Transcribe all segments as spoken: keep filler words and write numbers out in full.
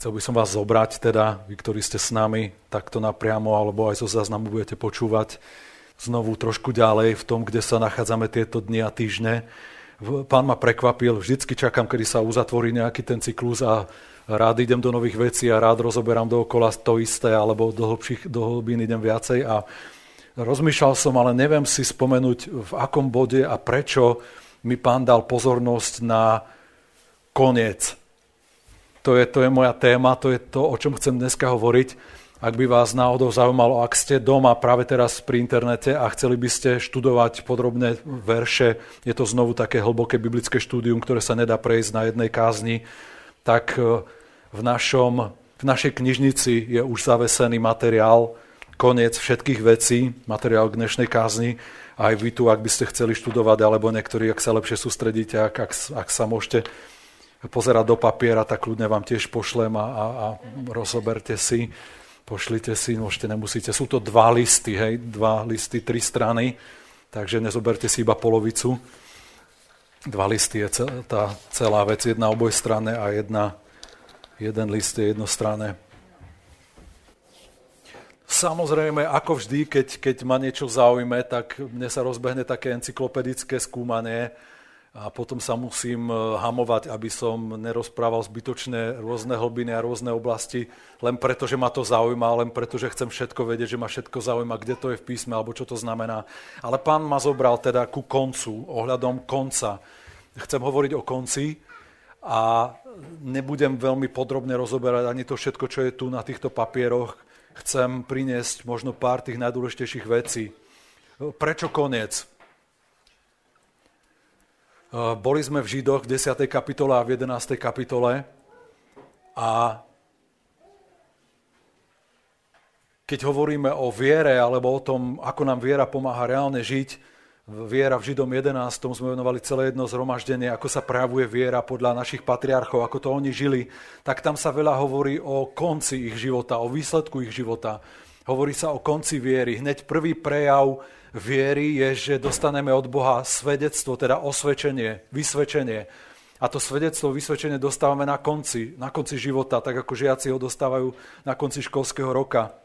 Chcel by som vás zobrať, teda, vy, ktorí ste s nami, takto napriamo, alebo aj zo záznamu budete počúvať znovu trošku ďalej v tom, kde sa nachádzame tieto dni a týždne. Pán ma prekvapil, vždycky čakám, kedy sa uzatvorí nejaký ten cyklus a rád idem do nových vecí a rád rozoberám dookola to isté, alebo do hlbších, do hlbín idem viacej. A rozmýšľal som, ale neviem si spomenúť, v akom bode a prečo mi Pán dal pozornosť na koniec. To je, to je moja téma, to je to, o čom chcem dneska hovoriť. Ak by vás náhodou zaujímalo, ak ste doma práve teraz pri internete a chceli by ste študovať podrobné verše, je to znovu také hlboké biblické štúdium, ktoré sa nedá prejsť na jednej kázni, tak v, našom, v našej knižnici je už zavesený materiál, koniec všetkých vecí, materiál k dnešnej kázni. Aj vy tu, ak by ste chceli študovať, alebo niektorí, ak sa lepšie sústredíte, ak, ak, ak sa môžete pozerať do papiera, tak ľudne vám tiež pošlem a, a, a rozoberte si, pošlite si, môžete, nemusíte. Sú to dva listy, hej, dva listy, tri strany, takže nezoberte si iba polovicu. Dva listy je cel, tá celá vec, jedna obojstranné a jedna, jeden list je jednostranné. Samozrejme, ako vždy, keď, keď ma niečo zaujme, tak mne sa rozbehne také encyklopedické skúmanie, a potom sa musím hamovať, aby som nerozprával zbytočné rôzne hlbiny a rôzne oblasti, len preto, že ma to zaujíma, len preto, že chcem všetko vedieť, že ma všetko zaujíma, kde to je v písme, alebo čo to znamená. Ale Pán ma zobral teda ku koncu, ohľadom konca. Chcem hovoriť o konci a nebudem veľmi podrobne rozoberať ani to všetko, čo je tu na týchto papieroch. Chcem priniesť možno pár tých najdôležitejších vecí. Prečo koniec? Boli sme v Židoch v desiatej kapitole a v jedenástej kapitole a keď hovoríme o viere alebo o tom, ako nám viera pomáha reálne žiť, viera v Židom jedenástom sme venovali celé jedno zhromaždenie, ako sa prejavuje viera podľa našich patriarchov, ako to oni žili, tak tam sa veľa hovorí o konci ich života, o výsledku ich života. Hovorí sa o konci viery. Hneď prvý prejav viery je, že dostaneme od Boha svedectvo, teda osvedčenie, vysvedčenie. A to svedectvo, vysvedčenie dostávame na konci, na konci života, tak ako žiaci ho dostávajú na konci školského roka.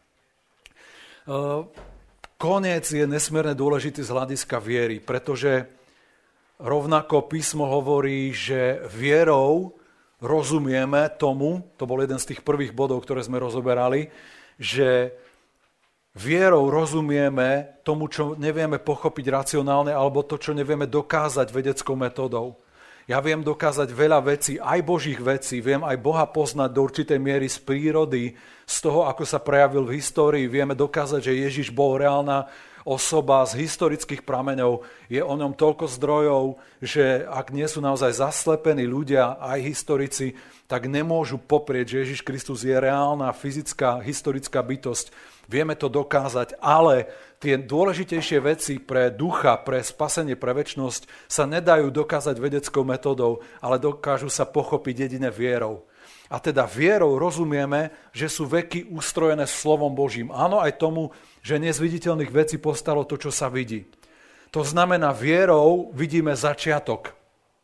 Koniec je nesmierne dôležitý z hľadiska viery, pretože rovnako písmo hovorí, že vierou rozumieme tomu, to bol jeden z tých prvých bodov, ktoré sme rozoberali, že vierou rozumieme tomu, čo nevieme pochopiť racionálne, alebo to, čo nevieme dokázať vedeckou metódou. Ja viem dokázať veľa vecí, aj Božích vecí, viem aj Boha poznať do určitej miery z prírody, z toho, ako sa prejavil v histórii. Vieme dokázať, že Ježiš bol reálna osoba z historických prameňov. Je o ňom toľko zdrojov, že ak nie sú naozaj zaslepení ľudia, aj historici, tak nemôžu poprieť, že Ježiš Kristus je reálna, fyzická, historická bytosť. Vieme to dokázať, ale tie dôležitejšie veci pre ducha, pre spasenie, pre večnosť sa nedajú dokázať vedeckou metódou, ale dokážu sa pochopiť jedine vierou. A teda vierou rozumieme, že sú veky ustrojené slovom Božím. Áno, aj tomu, že nie z viditeľných vecí postalo to, čo sa vidí. To znamená, vierou vidíme začiatok.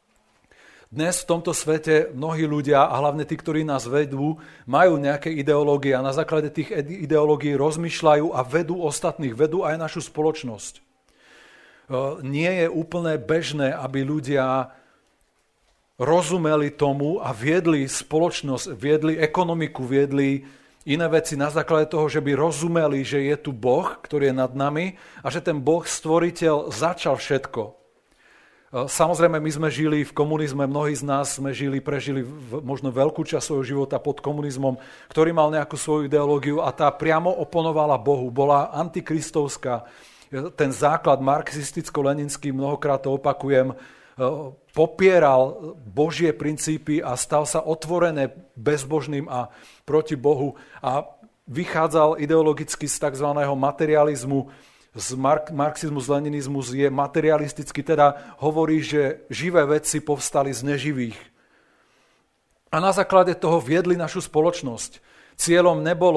Dnes v tomto svete mnohí ľudia, a hlavne tí, ktorí nás vedú, majú nejaké ideológie a na základe tých ideológií rozmýšľajú a vedú ostatných, vedú aj našu spoločnosť. Nie je úplne bežné, aby ľudia rozumeli tomu a viedli spoločnosť, viedli ekonomiku, viedli iné veci na základe toho, že by rozumeli, že je tu Boh, ktorý je nad nami a že ten Boh, stvoriteľ, začal všetko. Samozrejme, my sme žili v komunizme, mnohí z nás sme žili, prežili možno veľkú časť svojho života pod komunizmom, ktorý mal nejakú svoju ideológiu a tá priamo oponovala Bohu, bola antikristovská. Ten základ marxisticko-leninský, mnohokrát to opakujem, popieral Božie princípy a stal sa otvorené bezbožným a proti Bohu a vychádzal ideologicky z tzv. Materializmu. Z marxizmus, leninizmus je materialistický, teda hovorí, že živé veci povstali z neživých. A na základe toho viedli našu spoločnosť. Cieľom nebolo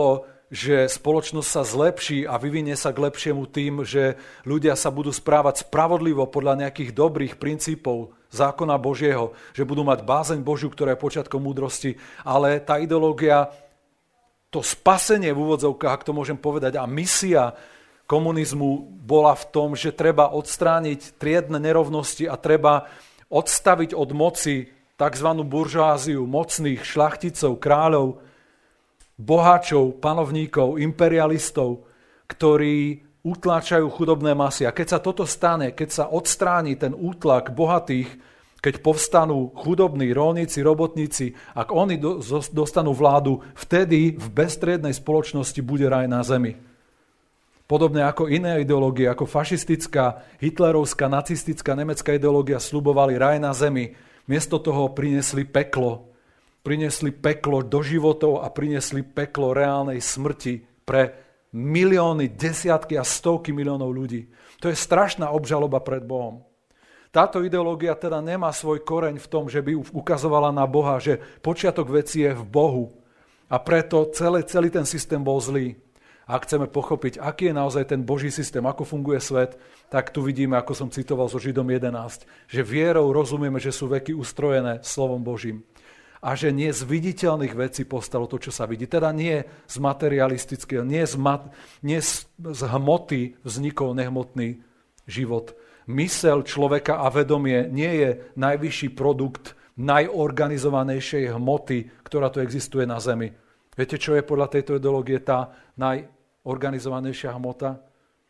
že spoločnosť sa zlepší a vyvinie sa k lepšiemu tým, že ľudia sa budú správať spravodlivo podľa nejakých dobrých princípov zákona Božieho, že budú mať bázeň Božiu, ktorá je počiatkom múdrosti, ale tá ideológia, to spasenie v úvodzovkách, ak to môžem povedať, a misia komunizmu bola v tom, že treba odstrániť triedne nerovnosti a treba odstaviť od moci tzv. Buržoáziu, mocných šľachticov, kráľov, boháčov, panovníkov, imperialistov, ktorí utláčajú chudobné masy. A keď sa toto stane, keď sa odstráni ten útlak bohatých, keď povstanú chudobní, rolníci, robotníci, ak oni do, dostanú vládu, vtedy v beztriednej spoločnosti bude raj na zemi. Podobne ako iné ideológie, ako fašistická, hitlerovská, nacistická, nemecká ideológia sľubovali raj na zemi, miesto toho priniesli peklo. Priniesli peklo do životov a priniesli peklo reálnej smrti pre milióny, desiatky a stovky miliónov ľudí. To je strašná obžaloba pred Bohom. Táto ideológia teda nemá svoj koreň v tom, že by ukazovala na Boha, že počiatok veci je v Bohu. A preto celý, celý ten systém bol zlý. Ak chceme pochopiť, aký je naozaj ten Boží systém, ako funguje svet, tak tu vidíme, ako som citoval zo Židom jedenásť, že vierou rozumieme, že sú veky ustrojené slovom Božím. A že nie z viditeľných vecí postalo to, čo sa vidí. Teda nie z materialistického, nie z, mat, nie z, z hmoty vznikol nehmotný život. Mysel človeka a vedomie nie je najvyšší produkt najorganizovanejšej hmoty, ktorá tu existuje na Zemi. Viete, čo je podľa tejto ideológie tá najorganizovanejšia hmota?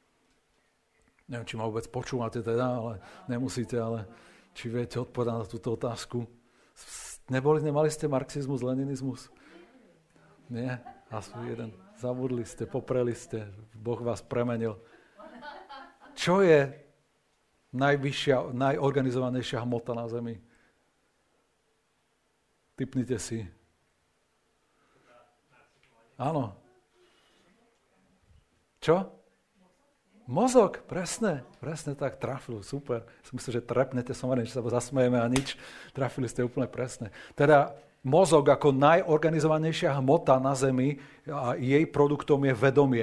Neviem, či ma vôbec počúvate teda, ale nemusíte, ale či viete odpovedať na túto otázku. Neboli, nemali ste marxizmus, leninizmus? Nie? Aspoň jeden. Zabudli ste, popreli ste, Boh vás premenil. Čo je najvyššia, najorganizovanejšia hmota na Zemi? Tipnite si. Áno. Čo? Mozog, presne, presne tak, trafil, super. Myslím, že trepnete, samozrejme, že sa zasmejeme a nič. Trafili ste úplne presne. Teda mozog ako najorganizovanejšia hmota na Zemi a jej produktom je vedomie.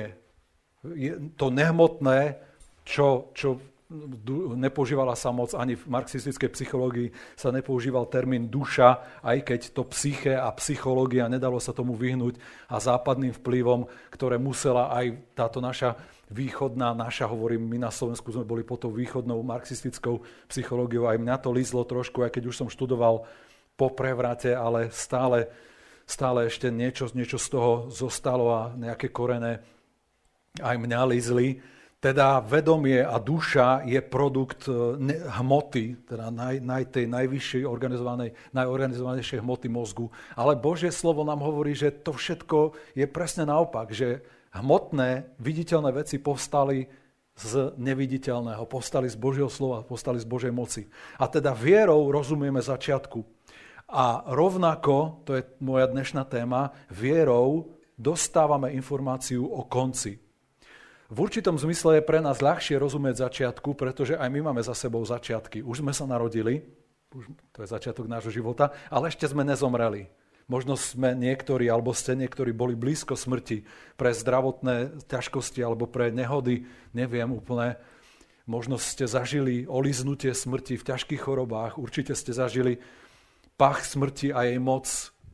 Je to nehmotné, čo, čo nepoužívala sa moc, ani v marxistickej psychológii sa nepoužíval termín duša, aj keď to psyché a psychológia, nedalo sa tomu vyhnúť a západným vplyvom, ktoré musela aj táto naša východná, naša, hovorím, my na Slovensku sme boli pod tou východnou marxistickou psychológiou, aj mňa to lízlo trošku, aj keď už som študoval po prevrate, ale stále, stále ešte niečo, niečo z toho zostalo a nejaké korene aj mňa lízli. Teda vedomie a duša je produkt hmoty, teda naj, naj, tej najvyššej organizovanej, najorganizovanejšej hmoty mozgu. Ale Božie slovo nám hovorí, že to všetko je presne naopak, že hmotné, viditeľné veci povstali z neviditeľného, povstali z Božieho slova, povstali z Božej moci. A teda vierou rozumieme začiatku. A rovnako, to je moja dnešná téma, vierou dostávame informáciu o konci. V určitom zmysle je pre nás ľahšie rozumieť začiatku, pretože aj my máme za sebou začiatky. Už sme sa narodili, už to je začiatok nášho života, ale ešte sme nezomreli. Možno sme niektorí, alebo ste niektorí boli blízko smrti pre zdravotné ťažkosti alebo pre nehody, neviem úplne. Možno ste zažili oliznutie smrti v ťažkých chorobách, určite ste zažili pach smrti a jej moc,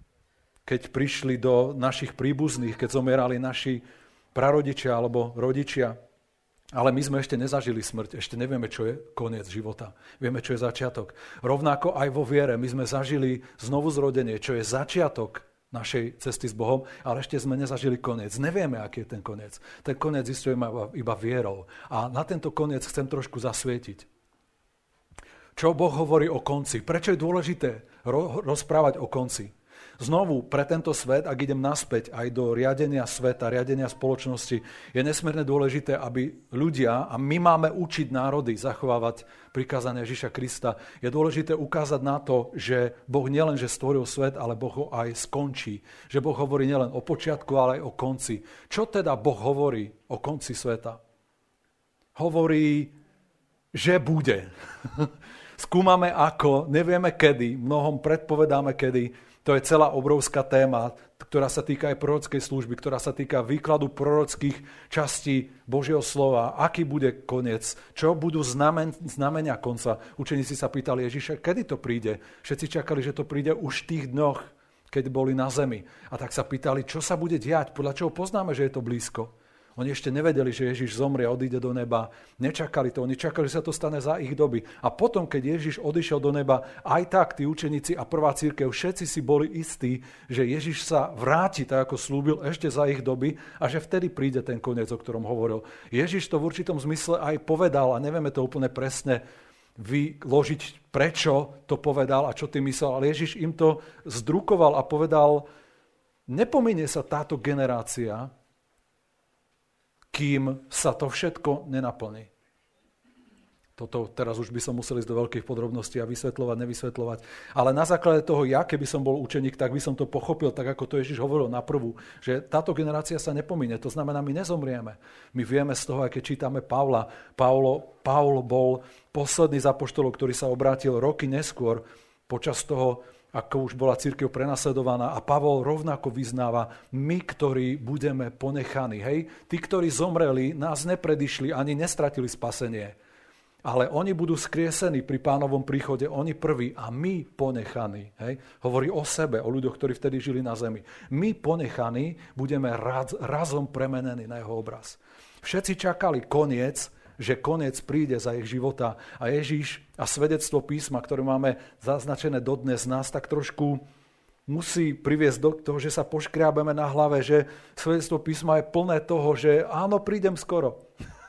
keď prišli do našich príbuzných, keď zomierali naši prarodičia alebo rodičia. Ale my sme ešte nezažili smrť, ešte nevieme, čo je koniec života. Vieme, čo je začiatok. Rovnako aj vo viere, my sme zažili znovuzrodenie, čo je začiatok našej cesty s Bohom, ale ešte sme nezažili koniec. Nevieme, aký je ten koniec. Ten koniec zistujeme iba vierou. A na tento koniec chcem trošku zasvietiť. Čo Boh hovorí o konci? Prečo je dôležité ro- rozprávať o konci? Znovu, pre tento svet, ak idem naspäť aj do riadenia sveta, riadenia spoločnosti, je nesmierne dôležité, aby ľudia, a my máme učiť národy zachovávať prikázania Ježiša Krista, je dôležité ukázať na to, že Boh nielen, že stvoril svet, ale Boh ho aj skončí. Že Boh hovorí nielen o počiatku, ale aj o konci. Čo teda Boh hovorí o konci sveta? Hovorí, že bude. Skúmame ako, nevieme kedy, mnohom predpovedáme kedy. To je celá obrovská téma, ktorá sa týka aj prorockej služby, ktorá sa týka výkladu prorockých častí Božieho slova. Aký bude koniec? Čo budú znamen, znamenia konca? Učeníci sa pýtali Ježiša, kedy to príde? Všetci čakali, že to príde už v tých dňoch, keď boli na zemi. A tak sa pýtali, čo sa bude diať? Podľa čoho poznáme, že je to blízko? Oni ešte nevedeli, že Ježiš zomrie a odíde do neba. Nečakali to, oni čakali, že sa to stane za ich doby. A potom, keď Ježiš odišiel do neba, aj tak tí učeníci a prvá cirkev, všetci si boli istí, že Ježiš sa vráti, tak ako slúbil, ešte za ich doby a že vtedy príde ten koniec, o ktorom hovoril. Ježiš to v určitom zmysle aj povedal a nevieme to úplne presne vyložiť, prečo to povedal a čo tým myslel, ale Ježiš im to zdrukoval a povedal, nepominie sa táto generácia, kým sa to všetko nenaplní. Toto teraz už by som musel ísť do veľkých podrobností a vysvetľovať, nevysvetľovať. Ale na základe toho, ja keby som bol učeník, tak by som to pochopil, tak ako to Ježiš hovoril na prvú, že táto generácia sa nepomíne. To znamená, my nezomrieme. My vieme z toho, aj keď čítame Pavla. Paulo, Paul bol posledný z apoštolov, ktorý sa obrátil roky neskôr, počas toho, ako už bola cirkev prenasledovaná a Pavol rovnako vyznáva, my, ktorí budeme ponechaní. Hej? Tí, ktorí zomreli, nás nepredišli, ani nestratili spasenie. Ale oni budú skriesení pri Pánovom príchode, oni prví a my ponechaní. Hej? Hovorí o sebe, o ľuďoch, ktorí vtedy žili na zemi. My ponechaní budeme raz, razom premenení na jeho obraz. Všetci čakali koniec, že koniec príde za ich života. A Ježíš a svedectvo písma, ktoré máme zaznačené dodnes, nás tak trošku musí priviesť do toho, že sa poškriabeme na hlave, že svedectvo písma je plné toho, že áno, prídem skoro.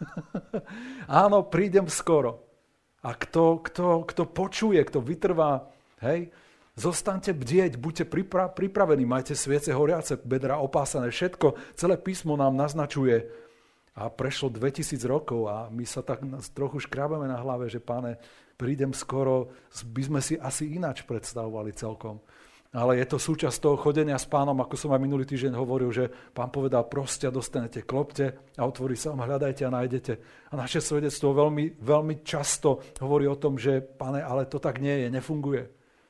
Áno, prídem skoro. A kto, kto, kto počuje, kto vytrvá, hej, zostaňte bdieť, buďte pripra- pripravení, majte sviece horiace, bedra opásané, všetko, celé písmo nám naznačuje. A prešlo dvetisíc rokov a my sa tak trochu škrábame na hlave, že Páne, prídem skoro, by sme si asi ináč predstavovali celkom. Ale je to súčasť toho chodenia s Pánom, ako som aj minulý týždeň hovoril, že Pán povedal, proste dostanete, klopte a otvorí sa vám, hľadajte a nájdete. A naše svedectvo veľmi, veľmi často hovorí o tom, že Pane, ale to tak nie je, nefunguje.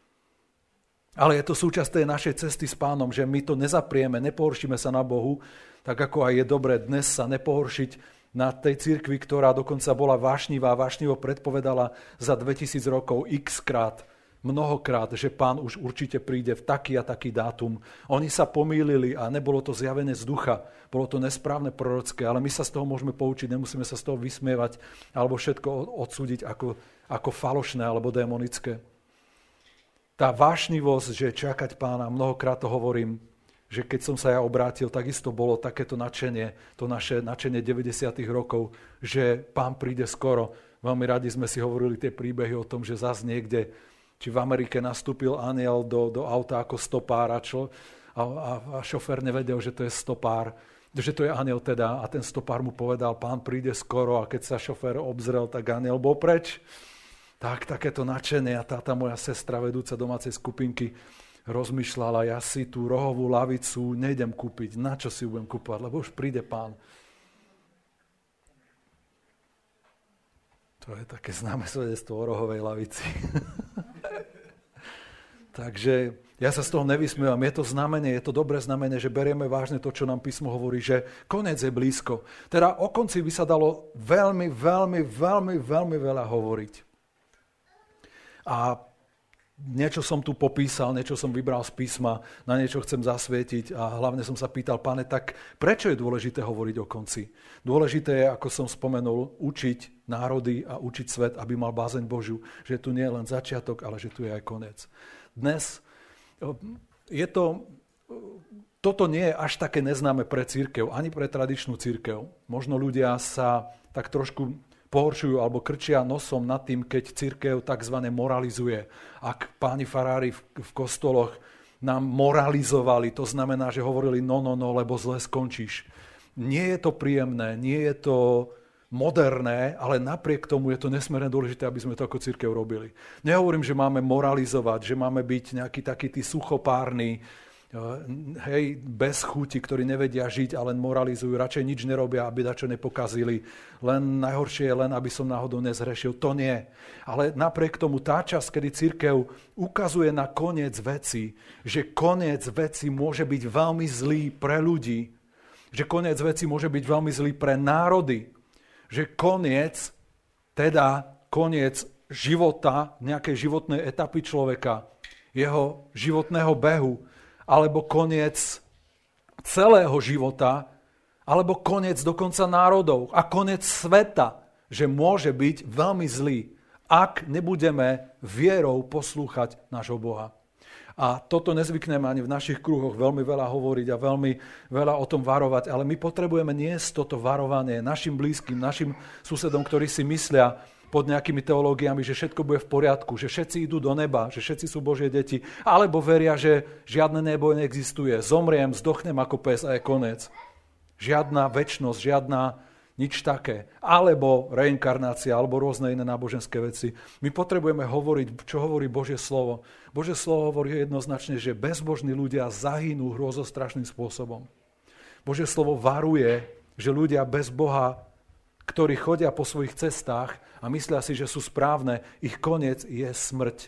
Ale je to súčasť tej našej cesty s Pánom, že my to nezaprieme, nepohoršíme sa na Bohu, tak ako aj je dobré dnes sa nepohoršiť na tej cirkvi, ktorá dokonca bola vášnivá, vášnivo predpovedala za dvetisíc rokov x krát, mnohokrát, že Pán už určite príde v taký a taký dátum. Oni sa pomýlili a nebolo to zjavenie z ducha, bolo to nesprávne prorocké, ale my sa z toho môžeme poučiť, nemusíme sa z toho vysmievať alebo všetko odsúdiť ako, ako falošné alebo démonické. Tá vášnivosť, že čakať Pána, mnohokrát to hovorím, že keď som sa ja obrátil, takisto bolo takéto nadšenie, to naše nadšenie deväťdesiatych rokov, že Pán príde skoro. Veľmi radi sme si hovorili tie príbehy o tom, že zas niekde, či v Amerike nastúpil anjel do, do auta ako stopár a, čo, a, a, a šofér nevedel, že to je stopár, že to je anjel teda a ten stopár mu povedal, Pán príde skoro a keď sa šofér obzrel, tak anjel bol preč. Tak, takéto nadšenie a táta moja sestra, vedúca domácej skupinky, rozmýšľala, ja si tú rohovú lavicu nejdem kúpiť, na čo si budem kúpovať, lebo už príde Pán. To je také známe svedectvo o rohovej lavici. Takže ja sa z toho nevysmievam, je to znamenie, je to dobré znamenie, že berieme vážne to, čo nám písmo hovorí, že koniec je blízko. Teda o konci by sa dalo veľmi, veľmi, veľmi, veľmi veľa hovoriť. A niečo som tu popísal, niečo som vybral z písma, na niečo chcem zasvietiť a hlavne som sa pýtal, Pane, tak prečo je dôležité hovoriť o konci? Dôležité je, ako som spomenul, učiť národy a učiť svet, aby mal bázeň Božiu, že tu nie je len začiatok, ale že tu je aj koniec. Dnes je to, toto nie je až také neznáme pre cirkev, ani pre tradičnú cirkev. Možno ľudia sa tak trošku pohoršujú alebo krčia nosom nad tým, keď cirkev takzvané moralizuje. Ak páni farári v, v kostoloch nám moralizovali, to znamená, že hovorili no, no, no, lebo zle skončíš. Nie je to príjemné, nie je to moderné, ale napriek tomu je to nesmierne dôležité, aby sme to ako cirkev robili. Nehovorím, že máme moralizovať, že máme byť nejaký taký tí suchopárni, hej, bez chuti, ktorí nevedia žiť a len moralizujú, radšej nič nerobia, aby dačo nepokazili. Len najhoršie je len, aby som náhodou nezhrešil. To nie. Ale napriek tomu tá časť, kedy cirkev ukazuje na koniec veci, že koniec veci môže byť veľmi zlý pre ľudí, že koniec veci môže byť veľmi zlý pre národy, že koniec, teda koniec života, nejakej životnej etapy človeka, jeho životného behu, alebo koniec celého života, alebo koniec dokonca národov a koniec sveta, že môže byť veľmi zlý, ak nebudeme vierou poslúchať nášho Boha. A toto nezvykneme ani v našich kruhoch veľmi veľa hovoriť a veľmi veľa o tom varovať, ale my potrebujeme niesť toto varovanie našim blízkym, našim susedom, ktorí si myslia pod nejakými teológiami, že všetko bude v poriadku, že všetci idú do neba, že všetci sú Božie deti, alebo veria, že žiadne nebo neexistuje. Zomriem, zdochnem ako pes a je konec. Žiadna večnosť, žiadna nič také. Alebo reinkarnácia, alebo rôzne iné náboženské veci. My potrebujeme hovoriť, čo hovorí Božie slovo. Božie slovo hovorí jednoznačne, že bezbožní ľudia zahynú hrozostrašným spôsobom. Božie slovo varuje, že ľudia bez Boha, ktorí chodia po svojich cestách a myslia si, že sú správne, ich koniec je smrť.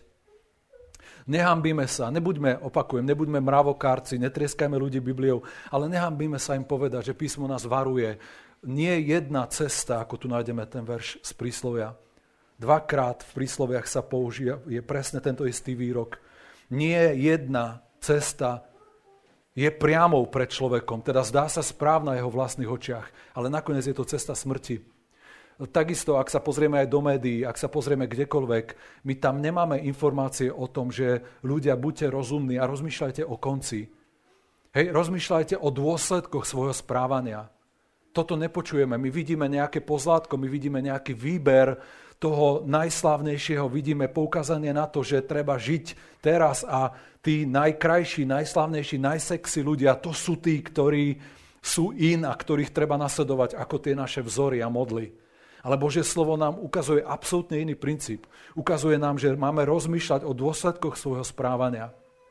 Nehambíme sa, nebuďme, opakujem, nebuďme mravokárci, netrieskajme ľudí Bibliou, ale nehambíme sa im povedať, že písmo nás varuje. Nie jedna cesta, ako tu nájdeme ten verš z príslovia. Dvakrát v prísloviach sa použije, je presne tento istý výrok. Nie jedna cesta je priamou pred človekom, teda zdá sa správna v jeho vlastných očiach, ale nakoniec je to cesta smrti. Takisto, ak sa pozrieme aj do médií, ak sa pozrieme kdekoľvek, my tam nemáme informácie o tom, že ľudia buďte rozumní a rozmýšľajte o konci. Hej, rozmýšľajte o dôsledkoch svojho správania. Toto nepočujeme. My vidíme nejaké pozlátko, my vidíme nejaký výber toho najslávnejšieho, vidíme poukázanie na to, že treba žiť teraz a tí najkrajší, najslávnejší, najsexy ľudia, to sú tí, ktorí sú in a ktorých treba nasledovať ako tie naše vzory a modly. Ale Božie slovo nám ukazuje absolútne iný princíp. Ukazuje nám, že máme rozmýšľať o dôsledkoch svojho správania.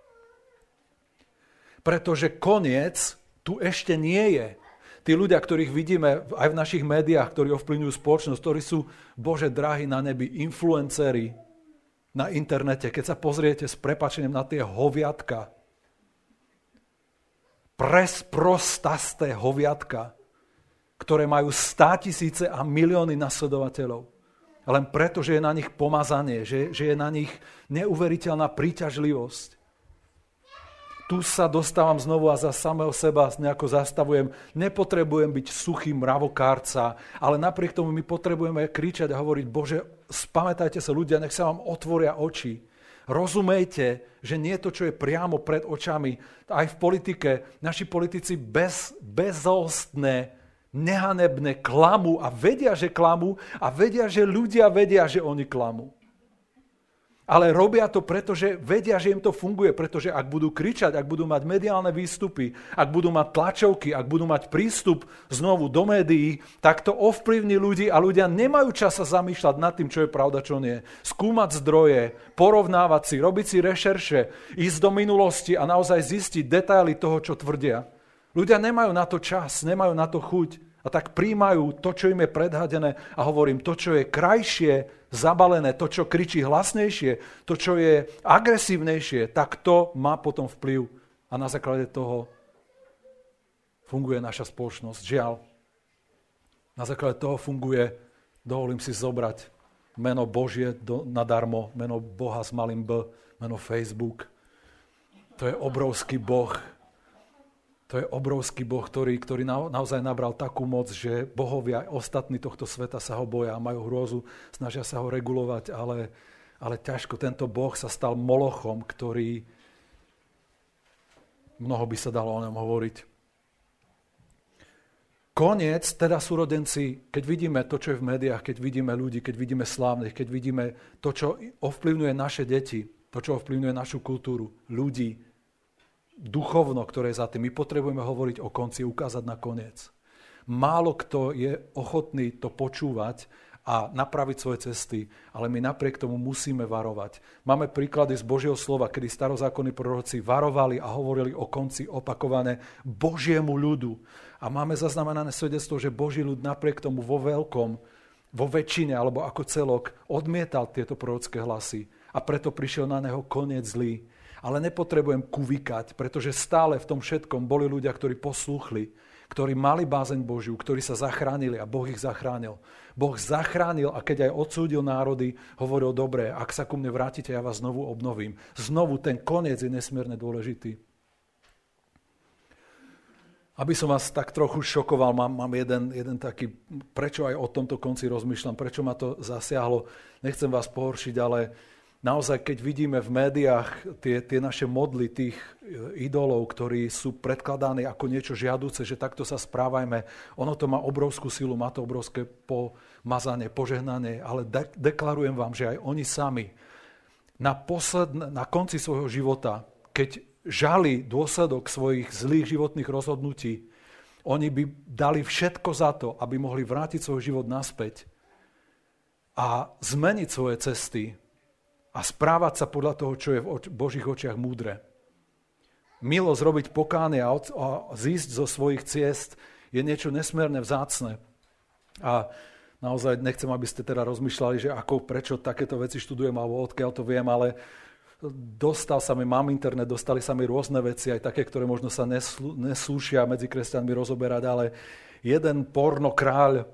Pretože koniec tu ešte nie je. Tí ľudia, ktorých vidíme aj v našich médiách, ktorí ovplyvňujú spoločnosť, ktorí sú, Bože drahí na nebi, influenceri na internete, keď sa pozriete s prepáčením na tie hoviatka, presprostasté hoviatka, ktoré majú státisíce a milióny nasledovateľov. Len preto, že je na nich pomazanie, že, že je na nich neuveriteľná príťažlivosť. Tu sa dostávam znovu a za samého seba nejako zastavujem. Nepotrebujem byť suchý mravokárca, ale napriek tomu my potrebujeme kričať a hovoriť, Bože, spamätajte sa ľudia, nech sa vám otvoria oči. Rozumejte, že nie je to, čo je priamo pred očami. Aj v politike, naši politici bez, bezostné, nehanebné klamu a vedia, že klamu a vedia, že ľudia vedia, že oni klamu. Ale robia to, pretože vedia, že im to funguje, pretože ak budú kričať, ak budú mať mediálne výstupy, ak budú mať tlačovky, ak budú mať prístup znovu do médií, tak to ovplyvní ľudí a ľudia nemajú čas sa zamýšľať nad tým, čo je pravda, čo nie. Skúmať zdroje, porovnávať si, robiť si rešerše, ísť do minulosti a naozaj zistiť detaily toho, čo tvrdia. Ľudia nemajú na to čas, nemajú na to chuť a tak príjmajú to, čo im je predhadené a hovorím, to, čo je krajšie, zabalené, to, čo kričí hlasnejšie, to, čo je agresívnejšie, tak to má potom vplyv a na základe toho funguje naša spoločnosť. Žiaľ, na základe toho funguje, dovolím si zobrať meno Božie do, nadarmo, meno Boha s malým B, meno Facebook. To je obrovský Boh. To je obrovský Boh, ktorý, ktorý na, naozaj nabral takú moc, že bohovia ostatní tohto sveta sa ho boja, majú hrôzu, snažia sa ho regulovať, ale, ale ťažko. Tento Boh sa stal molochom, ktorý, mnoho by sa dalo o ňom hovoriť. Koniec, teda súrodenci, keď vidíme to, čo je v médiách, keď vidíme ľudí, keď vidíme slávnych, keď vidíme to, čo ovplyvňuje naše deti, to, čo ovplyvňuje našu kultúru, ľudí, duchovno, ktoré je za tým. My potrebujeme hovoriť o konci, ukázať na koniec. Málo kto je ochotný to počúvať a napraviť svoje cesty, ale my napriek tomu musíme varovať. Máme príklady z Božieho slova, kedy starozákonní proroci varovali a hovorili o konci opakované Božiemu ľudu. A máme zaznamenané svedectvo, že Boží ľud napriek tomu vo veľkom, vo väčšine alebo ako celok odmietal tieto prorocké hlasy a preto prišiel na neho koniec zlý. Ale nepotrebujem kuvikať, pretože stále v tom všetkom boli ľudia, ktorí poslúchli, ktorí mali bázeň Božiu, ktorí sa zachránili a Boh ich zachránil. Boh zachránil a keď aj odsúdil národy, hovoril, dobre, ak sa ku mne vrátite, ja vás znovu obnovím. Znovu ten koniec je nesmierne dôležitý. Aby som vás tak trochu šokoval, mám, mám jeden, jeden taký, prečo aj o tomto konci rozmýšľam, prečo ma to zasiahlo. Nechcem vás pohoršiť, ale naozaj, keď vidíme v médiách tie, tie naše modly tých idolov, ktorí sú predkladaní ako niečo žiaduce, že takto sa správajme, ono to má obrovskú silu, má to obrovské pomazanie, požehnanie, ale de- deklarujem vám, že aj oni sami na, posledn- na konci svojho života, keď žali dôsledok svojich zlých životných rozhodnutí, oni by dali všetko za to, aby mohli vrátiť svoj život naspäť a zmeniť svoje cesty, a správať sa podľa toho, čo je v oč- Božích očiach múdre. Milosť robiť pokánie a, od- a zísť zo svojich ciest je niečo nesmierne vzácne. A naozaj nechcem, aby ste teda rozmýšľali, že ako, prečo takéto veci študujem, alebo odkiaľ to viem, ale dostal sa mi, mám internet, dostali sa mi rôzne veci, aj také, ktoré možno sa neslú, neslúšia medzi kresťanmi rozoberať, ale jeden porno kráľ,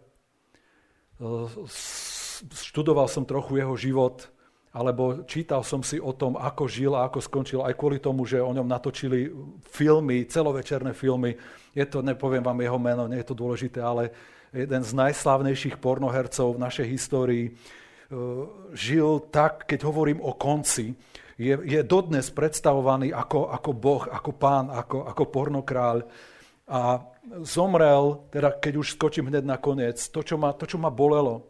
študoval som trochu jeho život, alebo čítal som si o tom, ako žil a ako skončil, aj kvôli tomu, že o ňom natočili filmy, celovečerné filmy. Je to, nepoviem vám jeho meno, nie je to dôležité, ale jeden z najslávnejších pornohercov v našej histórii žil tak, keď hovorím o konci, je, je dodnes predstavovaný ako, ako Boh, ako pán, ako, ako pornokráľ. A zomrel, teda keď už skočím hneď na koniec, to, čo ma, to, čo ma bolelo,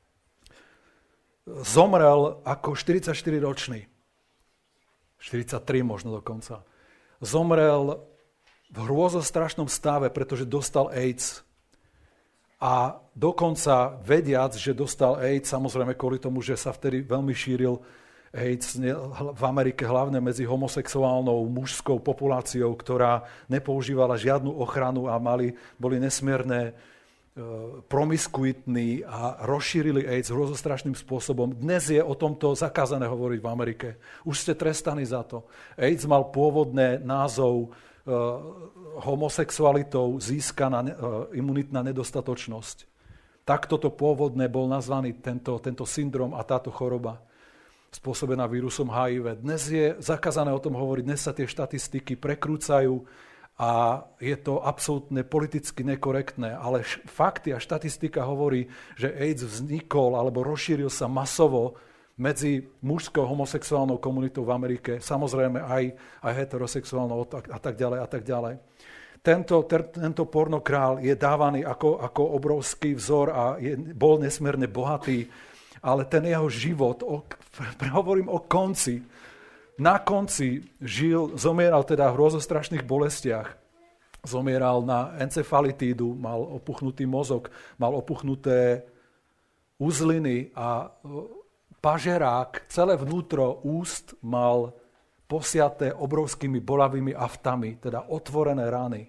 zomrel ako štyridsaťštyriročný. štyridsaťtri možno dokonca. Zomrel v hrôzostrašnom stave, pretože dostal AIDS. A dokonca vediac, že dostal AIDS, samozrejme kvôli tomu, že sa vtedy veľmi šíril AIDS v Amerike, hlavne medzi homosexuálnou mužskou populáciou, ktorá nepoužívala žiadnu ochranu a mali, boli nesmierne promiskuitní a rozšírili AIDS hrozostrašným spôsobom. Dnes je o tomto zakázané hovoriť v Amerike. Už ste trestaní za to. AIDS mal pôvodné názov e, homosexualitou získaná e, imunitná nedostatočnosť. Takto to pôvodné bol nazvaný tento, tento syndrom a táto choroba spôsobená vírusom há í vé. Dnes je zakázané o tom hovoriť, dnes sa tie štatistiky prekrúcajú, a je to absolútne politicky nekorektné, ale fakty a štatistika hovorí, že AIDS vznikol alebo rozšíril sa masovo medzi mužskou homosexuálnou komunitou v Amerike, samozrejme aj, aj heterosexuálnou a tak ďalej a tak ďalej. Tento, ter, tento pornokrál je dávaný ako, ako obrovský vzor a je, bol nesmierne bohatý, ale ten jeho život, o, hovorím o konci, na konci žil, zomieral teda v hrozostrašných bolestiach. Zomieral na encefalitídu, mal opuchnutý mozog, mal opuchnuté uzliny a pažerák, celé vnútro úst mal posiaté obrovskými bolavými aftami, teda otvorené rany.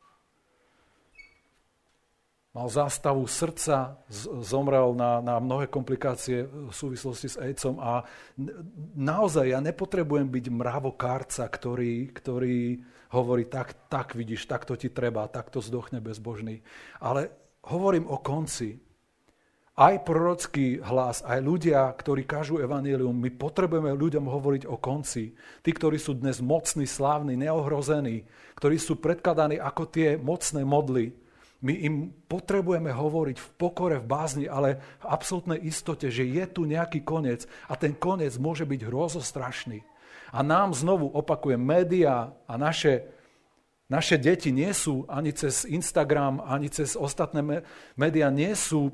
Mal zástavu srdca, zomrel na, na mnohé komplikácie v súvislosti s AIDSom a naozaj ja nepotrebujem byť mravokárca, ktorý, ktorý hovorí, tak, tak vidíš, tak to ti treba, tak to zdochne bezbožný. Ale hovorím o konci. Aj prorocký hlas, aj ľudia, ktorí kážu evanjelium, my potrebujeme ľuďom hovoriť o konci. Tí, ktorí sú dnes mocní, slávni, neohrození, ktorí sú predkladaní ako tie mocné modly, my im potrebujeme hovoriť v pokore, v bázni, ale v absolútnej istote, že je tu nejaký koniec a ten koniec môže byť hrozostrašný. A nám znovu, opakujem, médiá a naše, naše deti nie sú ani cez Instagram, ani cez ostatné médiá nie sú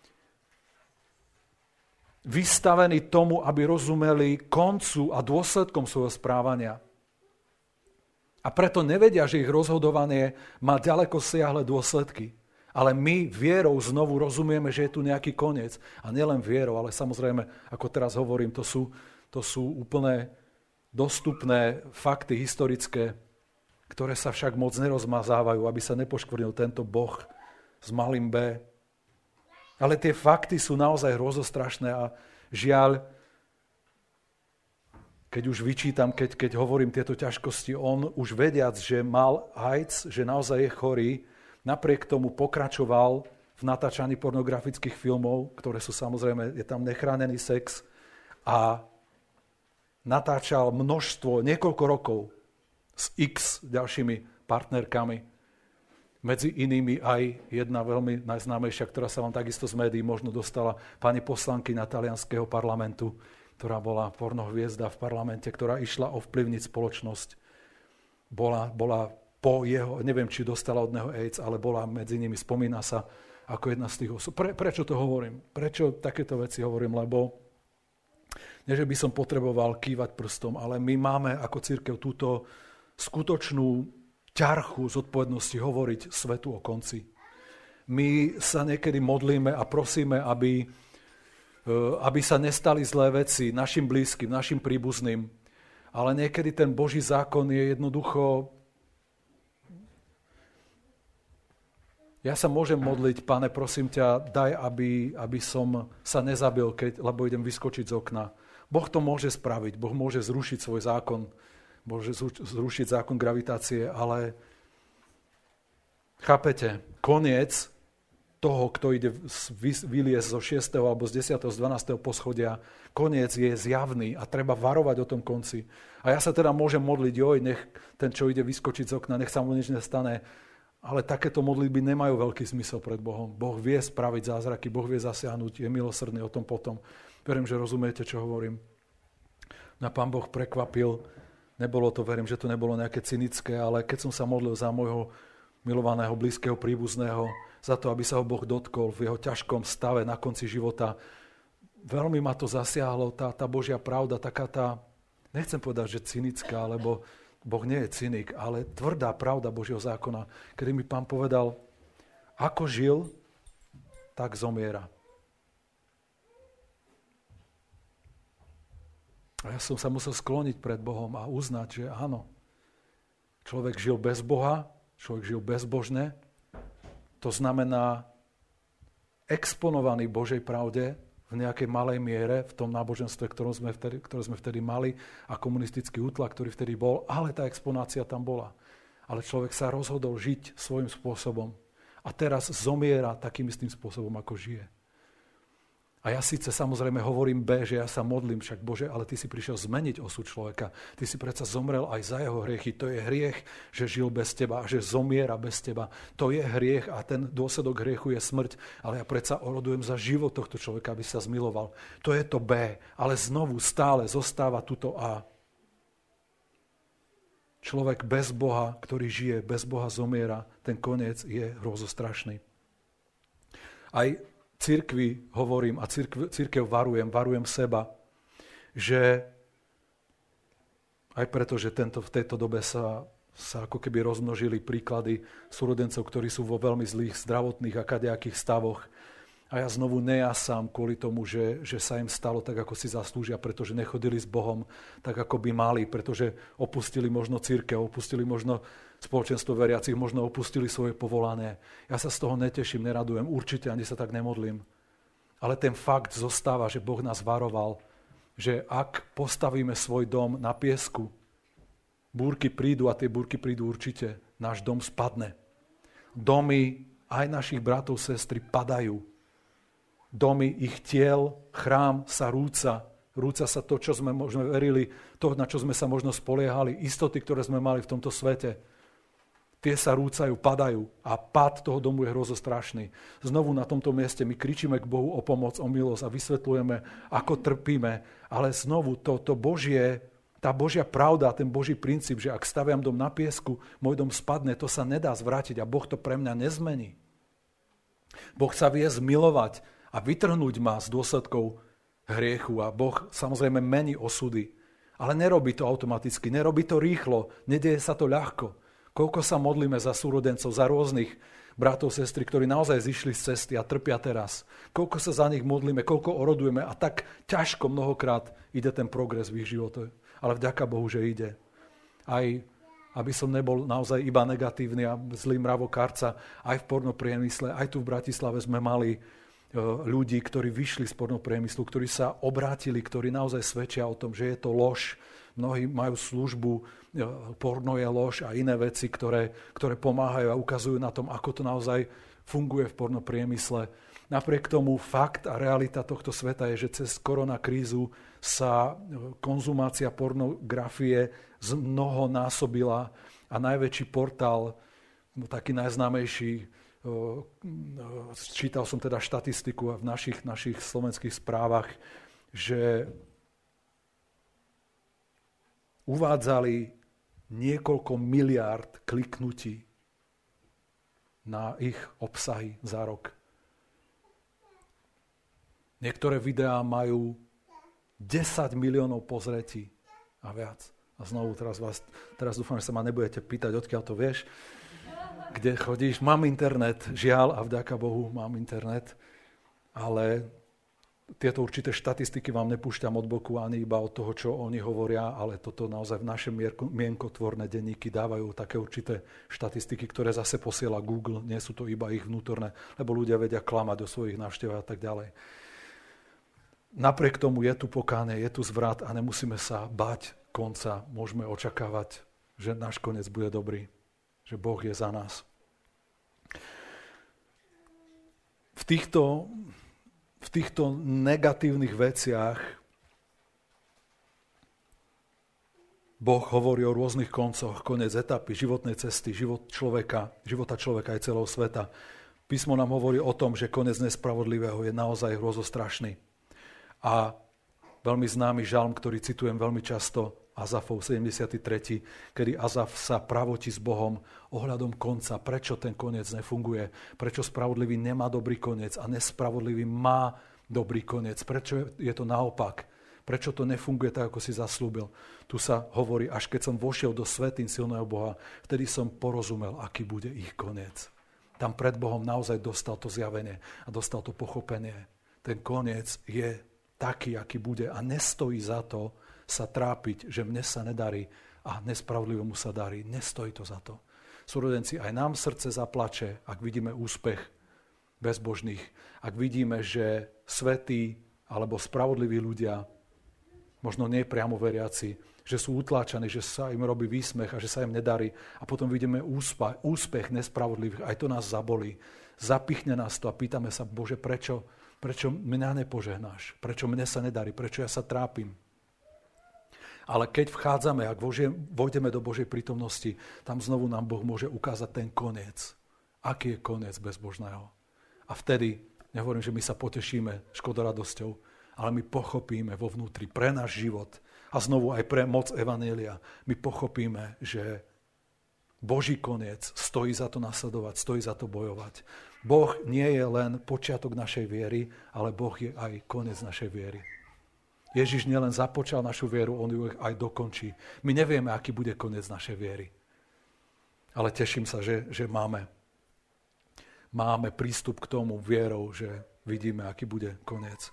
vystavení tomu, aby rozumeli koncu a dôsledkom svojho správania. A preto nevedia, že ich rozhodovanie má ďaleko siahle dôsledky. Ale my vierou znovu rozumieme, že je tu nejaký koniec. A nielen vierou, ale samozrejme, ako teraz hovorím, to sú, to sú úplne dostupné fakty historické, ktoré sa však moc nerozmazávajú, aby sa nepoškvrnil tento Boh s malým B. Ale tie fakty sú naozaj hrozostrašné a žiaľ, keď už vyčítam, keď, keď hovorím tieto ťažkosti, on už vediac, že mal AIDS, že naozaj je chorý, napriek tomu pokračoval v natáčaní pornografických filmov, ktoré sú samozrejme, je tam nechránený sex a natáčal množstvo, niekoľko rokov s X ďalšími partnerkami. Medzi inými aj jedna veľmi najznámejšia, ktorá sa vám takisto z médií možno dostala, pani poslankyňa talianskeho parlamentu, ktorá bola pornohviezda v parlamente, ktorá išla ovplyvniť spoločnosť. Bola, bola po jeho, neviem, či dostala od neho AIDS, ale bola medzi nimi, spomína sa ako jedna z tých osôb. Pre, prečo to hovorím? Prečo takéto veci hovorím? Lebo nie, že by som potreboval kývať prstom, ale my máme ako cirkev túto skutočnú ťarchu zodpovednosti hovoriť svetu o konci. My sa niekedy modlíme a prosíme, aby, aby sa nestali zlé veci našim blízkym, našim príbuzným, ale niekedy ten Boží zákon je jednoducho... Ja sa môžem modliť, Pane, prosím ťa, daj, aby, aby som sa nezabil, keď, lebo idem vyskočiť z okna. Boh to môže spraviť, Boh môže zrušiť svoj zákon, môže zrušiť zákon gravitácie, ale chápete, koniec toho, kto ide vyliesť zo šiesteho alebo z desiateho, z dvanásteho poschodia, koniec je zjavný a treba varovať o tom konci. A ja sa teda môžem modliť, joj, nech ten, čo ide vyskočiť z okna, nech sa mu nič nestane, ale takéto modlitby nemajú veľký zmysel pred Bohom. Boh vie spraviť zázraky, Boh vie zasiahnuť, je milosrdný o tom potom. Verím, že rozumiete, čo hovorím. Na Pán Boh prekvapil, nebolo to, verím, že to nebolo nejaké cynické, ale keď som sa modlil za môjho milovaného, blízkeho príbuzného, za to, aby sa ho Boh dotkol v jeho ťažkom stave na konci života, veľmi ma to zasiahlo, tá, tá Božia pravda, taká tá, nechcem povedať, že cynická, lebo Boh nie je cynik, ale tvrdá pravda Božieho zákona, kedy mi Pán povedal, ako žil, tak zomiera. A ja som sa musel skloniť pred Bohom a uznať, že áno, človek žil bez Boha, človek žil bezbožne, to znamená exponovaný Božej pravde v nejakej malej miere, v tom náboženstve, ktoré sme vtedy, ktoré sme vtedy mali a komunistický útlak, ktorý vtedy bol, ale tá exponácia tam bola. Ale človek sa rozhodol žiť svojím spôsobom a teraz zomiera takým istým spôsobom, ako žije. A ja síce samozrejme hovorím B, že ja sa modlím, však Bože, ale Ty si prišiel zmeniť osud človeka. Ty si predsa zomrel aj za jeho hriechy. To je hriech, že žil bez Teba a že zomiera bez Teba. To je hriech a ten dôsledok hriechu je smrť. Ale ja predsa orodujem za život tohto človeka, aby sa zmiloval. To je to B, ale znovu stále zostáva tuto A. Človek bez Boha, ktorý žije, bez Boha zomiera, ten koniec je hrozostrašný. Aj cirkvi hovorím a cirkev, cirkev varujem, varujem seba, že aj preto, že tento, v tejto dobe sa, sa ako keby rozmnožili príklady súrodencov, ktorí sú vo veľmi zlých zdravotných a kadejakých stavoch. A ja znovu nejasám kvôli tomu, že, že sa im stalo tak, ako si zaslúžia, pretože nechodili s Bohom tak, ako by mali, pretože opustili možno cirkev, opustili možno spoločenstvo veriacich, možno opustili svoje povolanie. Ja sa z toho neteším, neradujem, určite ani sa tak nemodlím. Ale ten fakt zostáva, že Boh nás varoval, že ak postavíme svoj dom na piesku, búrky prídu a tie búrky prídu určite, náš dom spadne. Domy aj našich bratov, sestry padajú. Domy ich tiel, chrám sa rúca. Rúca sa to, čo sme možno verili, to, na čo sme sa možno spoliehali, istoty, ktoré sme mali v tomto svete. Tie sa rúcajú, padajú a pád toho domu je hrozostrašný. Znovu na tomto mieste my kričíme k Bohu o pomoc, o milosť a vysvetľujeme, ako trpíme, ale znovu to, to Božie, tá Božia pravda, ten Boží princíp, že ak staviam dom na piesku, môj dom spadne, to sa nedá zvrátiť a Boh to pre mňa nezmení. Boh sa vie zmilovať a vytrhnúť ma z dôsledkov hriechu a Boh samozrejme mení osudy. Ale nerobí to automaticky, nerobí to rýchlo, nedieje sa to ľahko. Koľko sa modlíme za súrodencov, za rôznych bratov, sestry, ktorí naozaj zišli z cesty a trpia teraz. Koľko sa za nich modlíme, koľko orodujeme a tak ťažko mnohokrát ide ten progres v ich živote. Ale vďaka Bohu, že ide. Aj aby som nebol naozaj iba negatívny a zlý mravokárca, aj v pornopriemysle, aj tu v Bratislave sme mali ľudí, ktorí vyšli z pornopriemyslu, ktorí sa obrátili, ktorí naozaj svedčia o tom, že je to lož. Mnohí majú službu, porno je lož a iné veci, ktoré, ktoré pomáhajú a ukazujú na tom, ako to naozaj funguje v pornopriemysle. Napriek tomu fakt a realita tohto sveta je, že cez koronakrízu sa konzumácia pornografie zmnohonásobila a najväčší portál, taký najznámejší, čítal som teda štatistiku v našich, našich slovenských správach, že uvádzali niekoľko miliárd kliknutí na ich obsahy za rok. Niektoré videá majú desať miliónov pozretí a viac. A znovu teraz vás, teraz dúfam, že sa ma nebudete pýtať, odkiaľ to vieš, kde chodíš. Mám internet, žiaľ, a vďaka Bohu mám internet, ale tieto určité štatistiky vám nepúšťam od boku ani iba od toho, čo oni hovoria, ale toto naozaj v naše mienkotvorné denníky dávajú také určité štatistiky, ktoré zase posiela Google, nie sú to iba ich vnútorné, lebo ľudia vedia klamať o svojich návštevách a tak ďalej. Napriek tomu je tu pokánie, je tu zvrat a nemusíme sa báť konca. Môžeme očakávať, že náš koniec bude dobrý, že Boh je za nás. V týchto, v týchto negatívnych veciach Boh hovorí o rôznych koncoch, koniec etapy, životnej cesty, život človeka, života človeka aj celého sveta. Písmo nám hovorí o tom, že koniec nespravodlivého je naozaj hrozostrašný. A veľmi známy žalm, ktorý citujem veľmi často, Azafov sedemdesiaty tretí, kedy Azaf sa pravotí s Bohom ohľadom konca. Prečo ten koniec nefunguje? Prečo spravodlivý nemá dobrý koniec a nespravodlivý má dobrý koniec? Prečo je to naopak? Prečo to nefunguje tak, ako si zaslúbil? Tu sa hovorí, až keď som vošiel do svätýň silného Boha, vtedy som porozumel, aký bude ich koniec. Tam pred Bohom naozaj dostal to zjavenie a dostal to pochopenie. Ten koniec je taký, aký bude a nestojí za to sa trápiť, že mne sa nedarí a nespravodlivému sa darí. Nestojí to za to. Súrodenci, aj nám srdce zaplače, ak vidíme úspech bezbožných, ak vidíme, že svätí alebo spravodliví ľudia, možno nie priamo veriaci, že sú utláčaní, že sa im robí výsmech a že sa im nedarí a potom vidíme úspech, úspech nespravodlivých, aj to nás zabolí. Zapichne nás to a pýtame sa, Bože, prečo, prečo mňa nepožehnáš? Prečo mne sa nedarí? Prečo ja sa trápim? Ale keď vchádzame, ak vojdeme do Božej prítomnosti, tam znovu nám Boh môže ukázať ten koniec. Aký je koniec bezbožného? A vtedy, nehovorím, že my sa potešíme škodoradosťou, ale my pochopíme vo vnútri pre náš život a znovu aj pre moc evanjelia, my pochopíme, že Boží koniec stojí za to nasledovať, stojí za to bojovať. Boh nie je len počiatok našej viery, ale Boh je aj koniec našej viery. Ježiš nielen započal našu vieru, on ju aj dokončí. My nevieme, aký bude koniec našej viery. Ale teším sa, že, že máme, máme prístup k tomu vierou, že vidíme, aký bude koniec.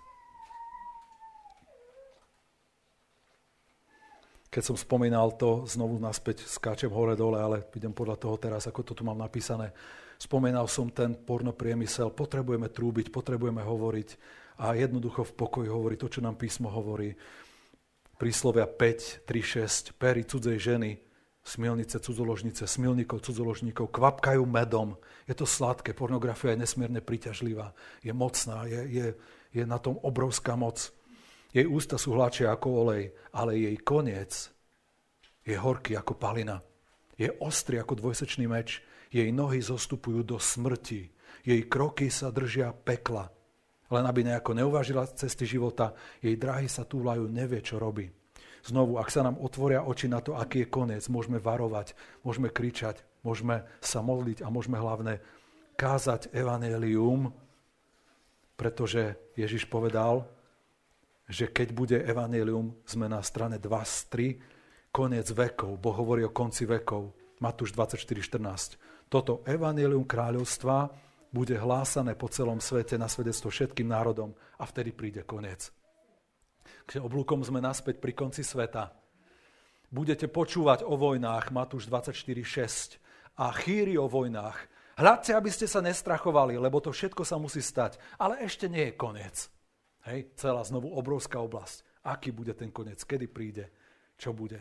Keď som spomínal to, znovu naspäť skáčem hore-dole, ale idem podľa toho teraz, ako to tu mám napísané. Spomínal som ten pornopriemysel, potrebujeme trúbiť, potrebujeme hovoriť a jednoducho v pokoji hovorí to, čo nám písmo hovorí. Príslovia päť, tri, šesť, pery cudzej ženy, smilnice, cudzoložnice, smilníkov, cudzoložníkov, kvapkajú medom. Je to sladké, pornografia je nesmierne príťažlivá, je mocná, je, je, je na tom obrovská moc. Jej ústa sú hladšie ako olej, ale jej koniec je horký ako palina. Je ostrý ako dvojsečný meč, jej nohy zostupujú do smrti, jej kroky sa držia pekla. Len aby nejako neuvážila cesty života, jej dráhy sa túlajú, nevie, čo robí. Znovu, ak sa nám otvoria oči na to, aký je koniec, môžeme varovať, môžeme kričať, môžeme sa modliť a môžeme hlavne kázať evanjelium, pretože Ježiš povedal, že keď bude evanjelium, sme na strane dva z tri, koniec vekov. Boh hovorí o konci vekov. Matúš dvadsaťštyri štrnásť. Toto evanjelium kráľovstva bude hlásané po celom svete na svedectvo všetkým národom a vtedy príde koniec. Keď oblúkom sme naspäť pri konci sveta. Budete počúvať o vojnách, Matúš dvadsaťštyri šesť, a chýry o vojnách. Hľadte, aby ste sa nestrachovali, lebo to všetko sa musí stať. Ale ešte nie je koniec. Hej, celá znovu obrovská oblasť. Aký bude ten koniec? Kedy príde? Čo bude?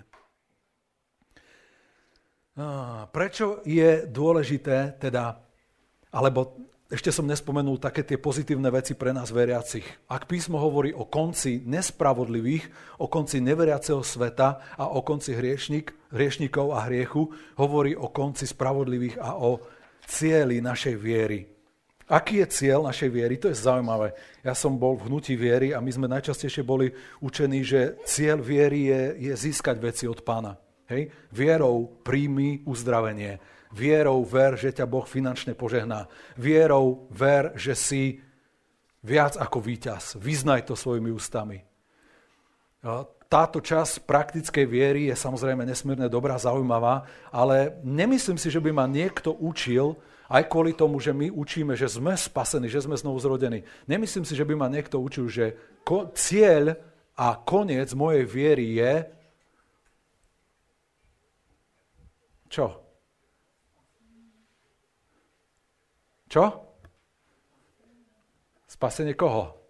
Ah, prečo je dôležité, teda, alebo ešte som nespomenul také tie pozitívne veci pre nás veriacich. Ak písmo hovorí o konci nespravodlivých, o konci neveriaceho sveta a o konci hriešnik, hriešnikov a hriechu, hovorí o konci spravodlivých a o cieli našej viery. Aký je cieľ našej viery? To je zaujímavé. Ja som bol v hnutí viery a my sme najčastejšie boli učení, že cieľ viery je, je získať veci od Pána. Hej? Vierou príjmi uzdravenie. Vierou ver, že ťa Boh finančne požehná. Vierou ver, že si viac ako víťaz. Vyznaj to svojimi ústami. Táto časť praktickej viery je samozrejme nesmierne dobrá, zaujímavá, ale nemyslím si, že by ma niekto učil, aj kvôli tomu, že my učíme, že sme spasení, že sme znovu zrodení. Nemyslím si, že by ma niekto učil, že ko- cieľ a koniec mojej viery je... Čo? Čo? Spasenie koho?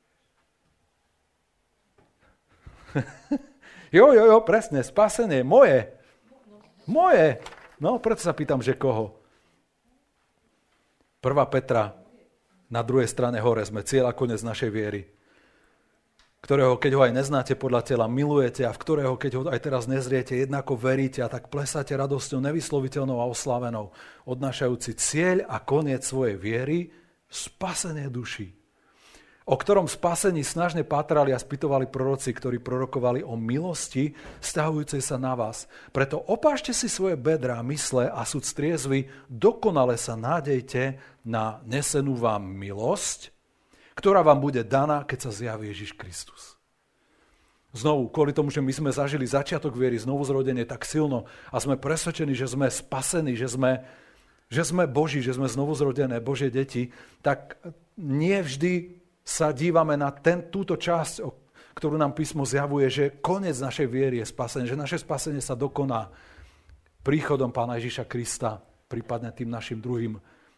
jo, jo, jo, presne, spasenie, moje. Moje. No, preto sa pýtam, že koho? prvá Petra, na druhej strane hore sme, cieľ a koniec našej viery, ktorého, keď ho aj neznáte podľa tela, milujete a v ktorého, keď ho aj teraz nezriete, jednako veríte a tak plesáte radosťou nevysloviteľnou a oslávenou, odnášajúci cieľ a koniec svojej viery, spasenie duší, o ktorom spasení snažne pátrali a spytovali proroci, ktorí prorokovali o milosti sťahujúcej sa na vás. Preto opášte si svoje bedrá, mysle a súd striezvy, dokonale sa nádejte na nesenú vám milosť, ktorá vám bude daná, keď sa zjaví Ježiš Kristus. Znovu, kvôli tomu, že my sme zažili začiatok viery, znovuzrodenie tak silno a sme presvedčení, že sme spasení, že sme, že sme Boží, že sme znovuzrodené Božie deti, tak nie vždy sa dívame na ten, túto časť, ktorú nám písmo zjavuje, že koniec našej viery je spasenie, že naše spasenie sa dokoná príchodom Pána Ježiša Krista, prípadne tým našim druhým,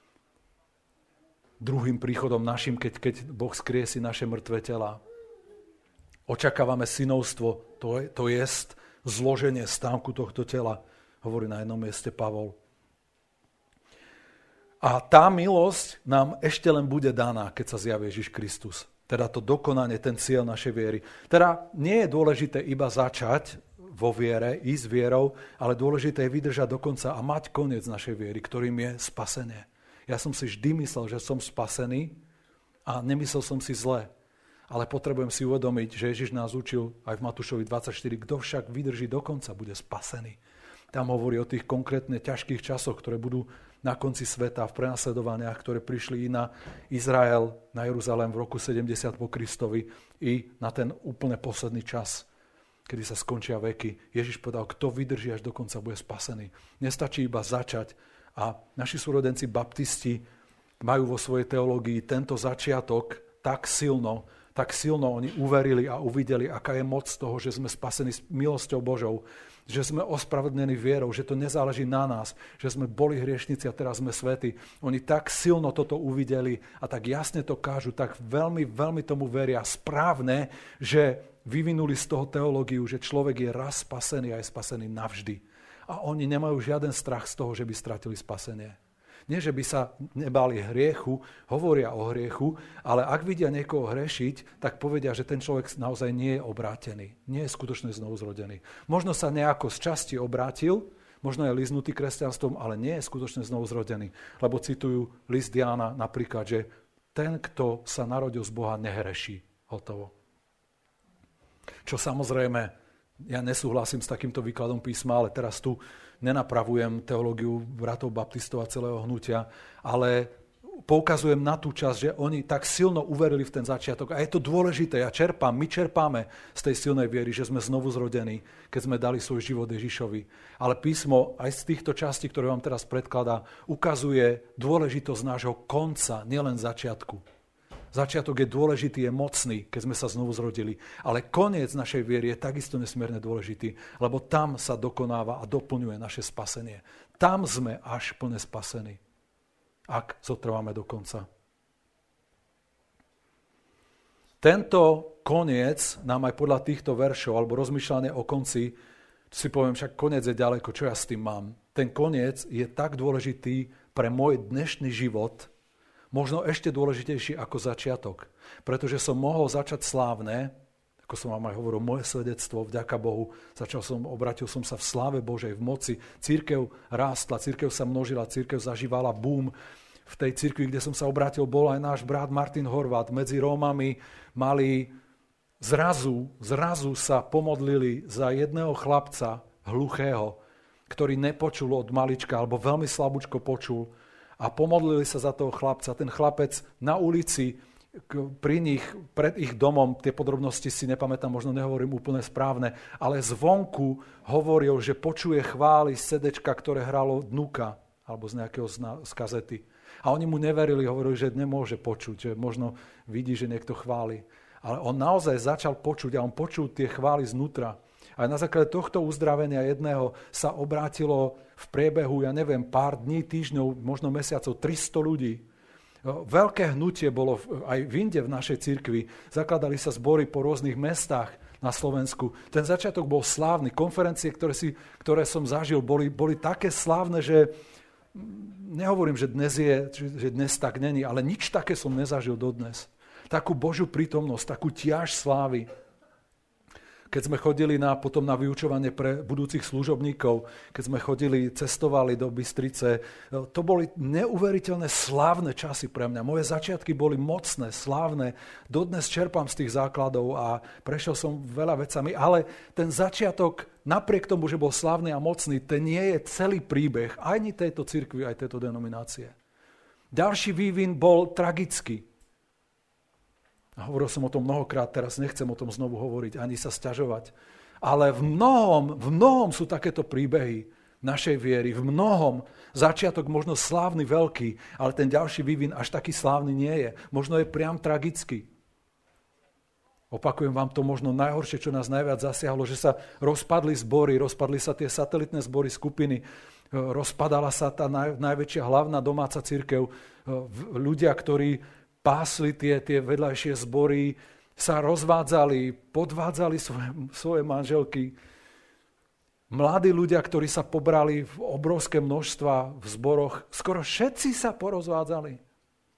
druhým príchodom našim, keď, keď Boh skriesi naše mŕtve tela. Očakávame synovstvo, to je, to jest zloženie stánku tohto tela, hovorí na jednom mieste Pavol. A tá milosť nám ešte len bude daná, keď sa zjaví Ježiš Kristus. Teda to dokonanie, ten cieľ našej viery. Teda nie je dôležité iba začať vo viere, ísť vierou, ale dôležité je vydržať do konca a mať koniec našej viery, ktorým je spasenie. Ja som si vždy myslel, že som spasený a nemyslel som si zle. Ale potrebujem si uvedomiť, že Ježiš nás učil aj v Matúšovi dvadsaťštyri, kto však vydrží do konca, bude spasený. Tam hovorí o tých konkrétne ťažkých časoch, ktoré budú na konci sveta, v prenasledovaniach, ktoré prišli i na Izrael, na Jeruzalém v roku sedemdesiat po Kristovi, i na ten úplne posledný čas, kedy sa skončia veky. Ježiš povedal, kto vydrží až do konca, bude spasený. Nestačí iba začať. A naši súrodenci baptisti majú vo svojej teológii tento začiatok tak silno, tak silno oni uverili a uvideli, aká je moc toho, že sme spasení milosťou Božou, že sme ospravedlnení vierou, že to nezáleží na nás, že sme boli hriešnici a teraz sme svätí. Oni tak silno toto uvideli a tak jasne to kážu, tak veľmi, veľmi tomu veria správne, že vyvinuli z toho teológiu, že človek je raz spasený a je spasený navždy. A oni nemajú žiaden strach z toho, že by stratili spasenie. Nie, že by sa nebáli hriechu, hovoria o hriechu, ale ak vidia niekoho hrešiť, tak povedia, že ten človek naozaj nie je obrátený, nie je skutočne znovuzrodený. Možno sa nejako z časti obrátil, možno je liznutý kresťanstvom, ale nie je skutočne znovuzrodený. Lebo citujú list Jána napríklad, že ten, kto sa narodil z Boha, nehreší. Hotovo. Čo samozrejme, ja nesúhlasím s takýmto výkladom písma, ale teraz tu nenapravujem teológiu bratov baptistov a celého hnutia, ale poukazujem na tú časť, že oni tak silno uverili v ten začiatok. A je to dôležité. Ja čerpám, my čerpáme z tej silnej viery, že sme znovu zrodení, keď sme dali svoj život Ježišovi. Ale písmo aj z týchto častí, ktoré vám teraz predkladá, ukazuje dôležitosť nášho konca, nielen začiatku. Začiatok je dôležitý, je mocný, keď sme sa znovu zrodili. Ale koniec našej viery je takisto nesmierne dôležitý, lebo tam sa dokonáva a doplňuje naše spasenie. Tam sme až plne spasení, ak zotrváme do konca. Tento koniec nám aj podľa týchto veršov, alebo rozmýšľanie o konci, si poviem, však koniec je ďaleko, čo ja s tým mám. Ten koniec je tak dôležitý pre môj dnešný život, možno ešte dôležitejší ako začiatok. Pretože som mohol začať slávne, ako som vám aj hovoril, moje svedectvo, vďaka Bohu, začal som, obratil som sa v sláve Božej, v moci. Cirkev rástla, cirkev sa množila, cirkev zažívala boom. V tej cirkvi, kde som sa obrátil, bol aj náš brat Martin Horvát. Medzi Rómami mali zrazu, zrazu sa pomodlili za jedného chlapca, hluchého, ktorý nepočul od malička, alebo veľmi slabúčko počul, a pomodlili sa za toho chlapca. Ten chlapec na ulici, pri nich, pred ich domom, tie podrobnosti si nepamätám, možno nehovorím úplne správne, ale zvonku hovoril, že počuje chvály z cédéčka, ktoré hralo Dnuka, alebo z nejakého z kazety. A oni mu neverili, hovorili, že nemôže počuť, že možno vidí, že niekto chváli. Ale on naozaj začal počuť a on počul tie chvály znútra. A na základe tohto uzdravenia jedného sa obrátilo v priebehu, ja neviem, pár dní, týždňov, možno mesiacov, tristo ľudí. Veľké hnutie bolo aj v inde v našej cirkvi. Zakladali sa zbory po rôznych mestách na Slovensku. Ten začiatok bol slávny. Konferencie, ktoré, si, ktoré som zažil, boli, boli také slávne, že nehovorím, že dnes je, že dnes tak není, ale nič také som nezažil dodnes. Takú Božiu prítomnosť, takú tiaž slávy. Keď sme chodili na, potom na vyučovanie pre budúcich služobníkov, keď sme chodili, cestovali do Bystrice, to boli neuveriteľné slávne časy pre mňa. Moje začiatky boli mocné, slávne. Dodnes čerpám z tých základov a prešiel som veľa vecami, ale ten začiatok, napriek tomu, že bol slávny a mocný, ten nie je celý príbeh ani tejto cirkvi, aj tejto denominácie. Ďalší vývin bol tragický. A hovoril som o tom mnohokrát, teraz nechcem o tom znovu hovoriť, ani sa sťažovať. Ale v mnohom, v mnohom sú takéto príbehy našej viery. V mnohom začiatok možno slávny, veľký, ale ten ďalší vývin až taký slávny nie je. Možno je priam tragický. Opakujem vám to možno najhoršie, čo nás najviac zasiahlo, že sa rozpadli zbory, rozpadli sa tie satelitné zbory, skupiny, rozpadala sa tá naj, najväčšia hlavná domáca cirkev. Ľudia, ktorí pásli tie, tie vedľajšie zbory, sa rozvádzali, podvádzali svoje, svoje manželky. Mladí ľudia, ktorí sa pobrali v obrovské množstva v zboroch, skoro všetci sa porozvádzali.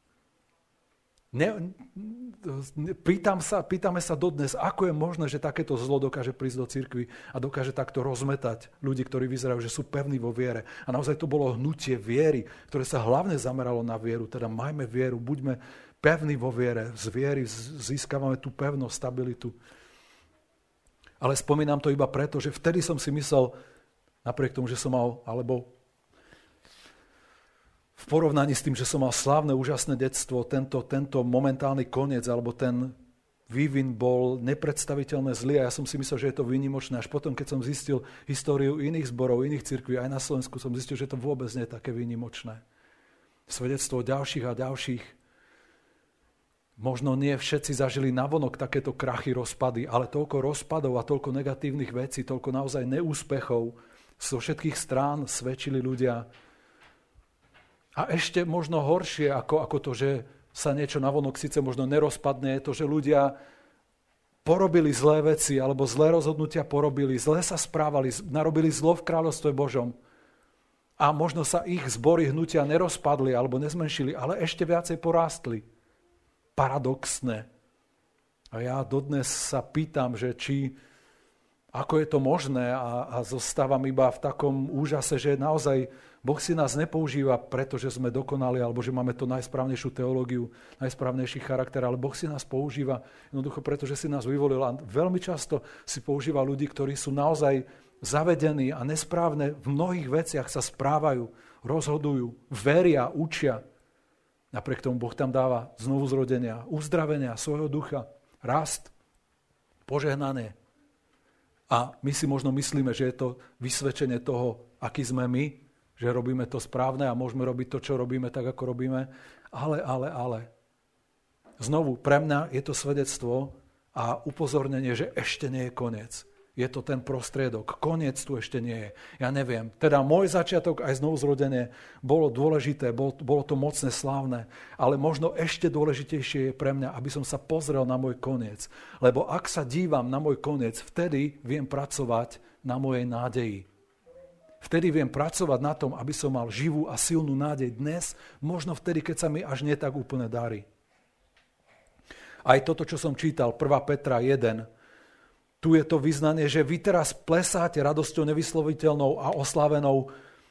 Ne, pýtam sa, pýtame sa dodnes, ako je možné, že takéto zlo dokáže prísť do cirkvi a dokáže takto rozmetať ľudí, ktorí vyzerajú, že sú pevní vo viere. A naozaj to bolo hnutie viery, ktoré sa hlavne zameralo na vieru. Teda majme vieru, buďme pevní vo viere. Z viery získavame tú pevnosť, stabilitu. Ale spomínam to iba preto, že vtedy som si myslel, napriek tomu, že som mal, alebo v porovnaní s tým, že som mal slávne, úžasné detstvo, tento, tento momentálny koniec, alebo ten vývin bol nepredstaviteľne zlý a ja som si myslel, že je to výnimočné. Až potom, keď som zistil históriu iných zborov, iných cirkví, aj na Slovensku, som zistil, že to vôbec nie je také výnimočné. Svedectvo ďalších a ďalších. Možno nie všetci zažili navonok takéto krachy, rozpady, ale toľko rozpadov a toľko negatívnych vecí, toľko naozaj neúspechov zo všetkých strán svedčili ľudia. A ešte možno horšie ako, ako to, že sa niečo navonok síce možno nerozpadne, je to, že ľudia porobili zlé veci alebo zlé rozhodnutia porobili, zle sa správali, narobili zlo v kráľovstve Božom. A možno sa ich zbory hnutia nerozpadli alebo nezmenšili, ale ešte viacej porástli. Paradoxné. A ja dodnes sa pýtam, že či, ako je to možné a, a zostávam iba v takom úžase, že naozaj Boh si nás nepoužíva, pretože sme dokonali, alebo že máme to najsprávnejšiu teológiu, najsprávnejší charakter, ale Boh si nás používa jednoducho, pretože si nás vyvolil. A veľmi často si používa ľudí, ktorí sú naozaj zavedení a nesprávne v mnohých veciach sa správajú, rozhodujú, veria, učia. Napriek tomu Boh tam dáva znovu zrodenia, uzdravenia svojho ducha, rast, požehnanie. A my si možno myslíme, že je to vysvedčenie toho, aký sme my, že robíme to správne a môžeme robiť to, čo robíme, tak ako robíme. Ale, ale, ale. Znovu, pre mňa je to svedectvo a upozornenie, že ešte nie je koniec. Je to ten prostriedok. Koniec tu ešte nie je. Ja neviem. Teda môj začiatok aj znovu zrodenie bolo dôležité, bolo, bolo to mocné, slávne, ale možno ešte dôležitejšie je pre mňa, aby som sa pozrel na môj koniec. Lebo ak sa dívam na môj koniec, vtedy viem pracovať na mojej nádeji. Vtedy viem pracovať na tom, aby som mal živú a silnú nádej dnes, možno vtedy, keď sa mi až nie tak úplne darí. Aj toto, čo som čítal, prvá Petra jeden, tu je to vyznanie, že vy teraz plesáte radosťou nevysloviteľnou a oslávenou.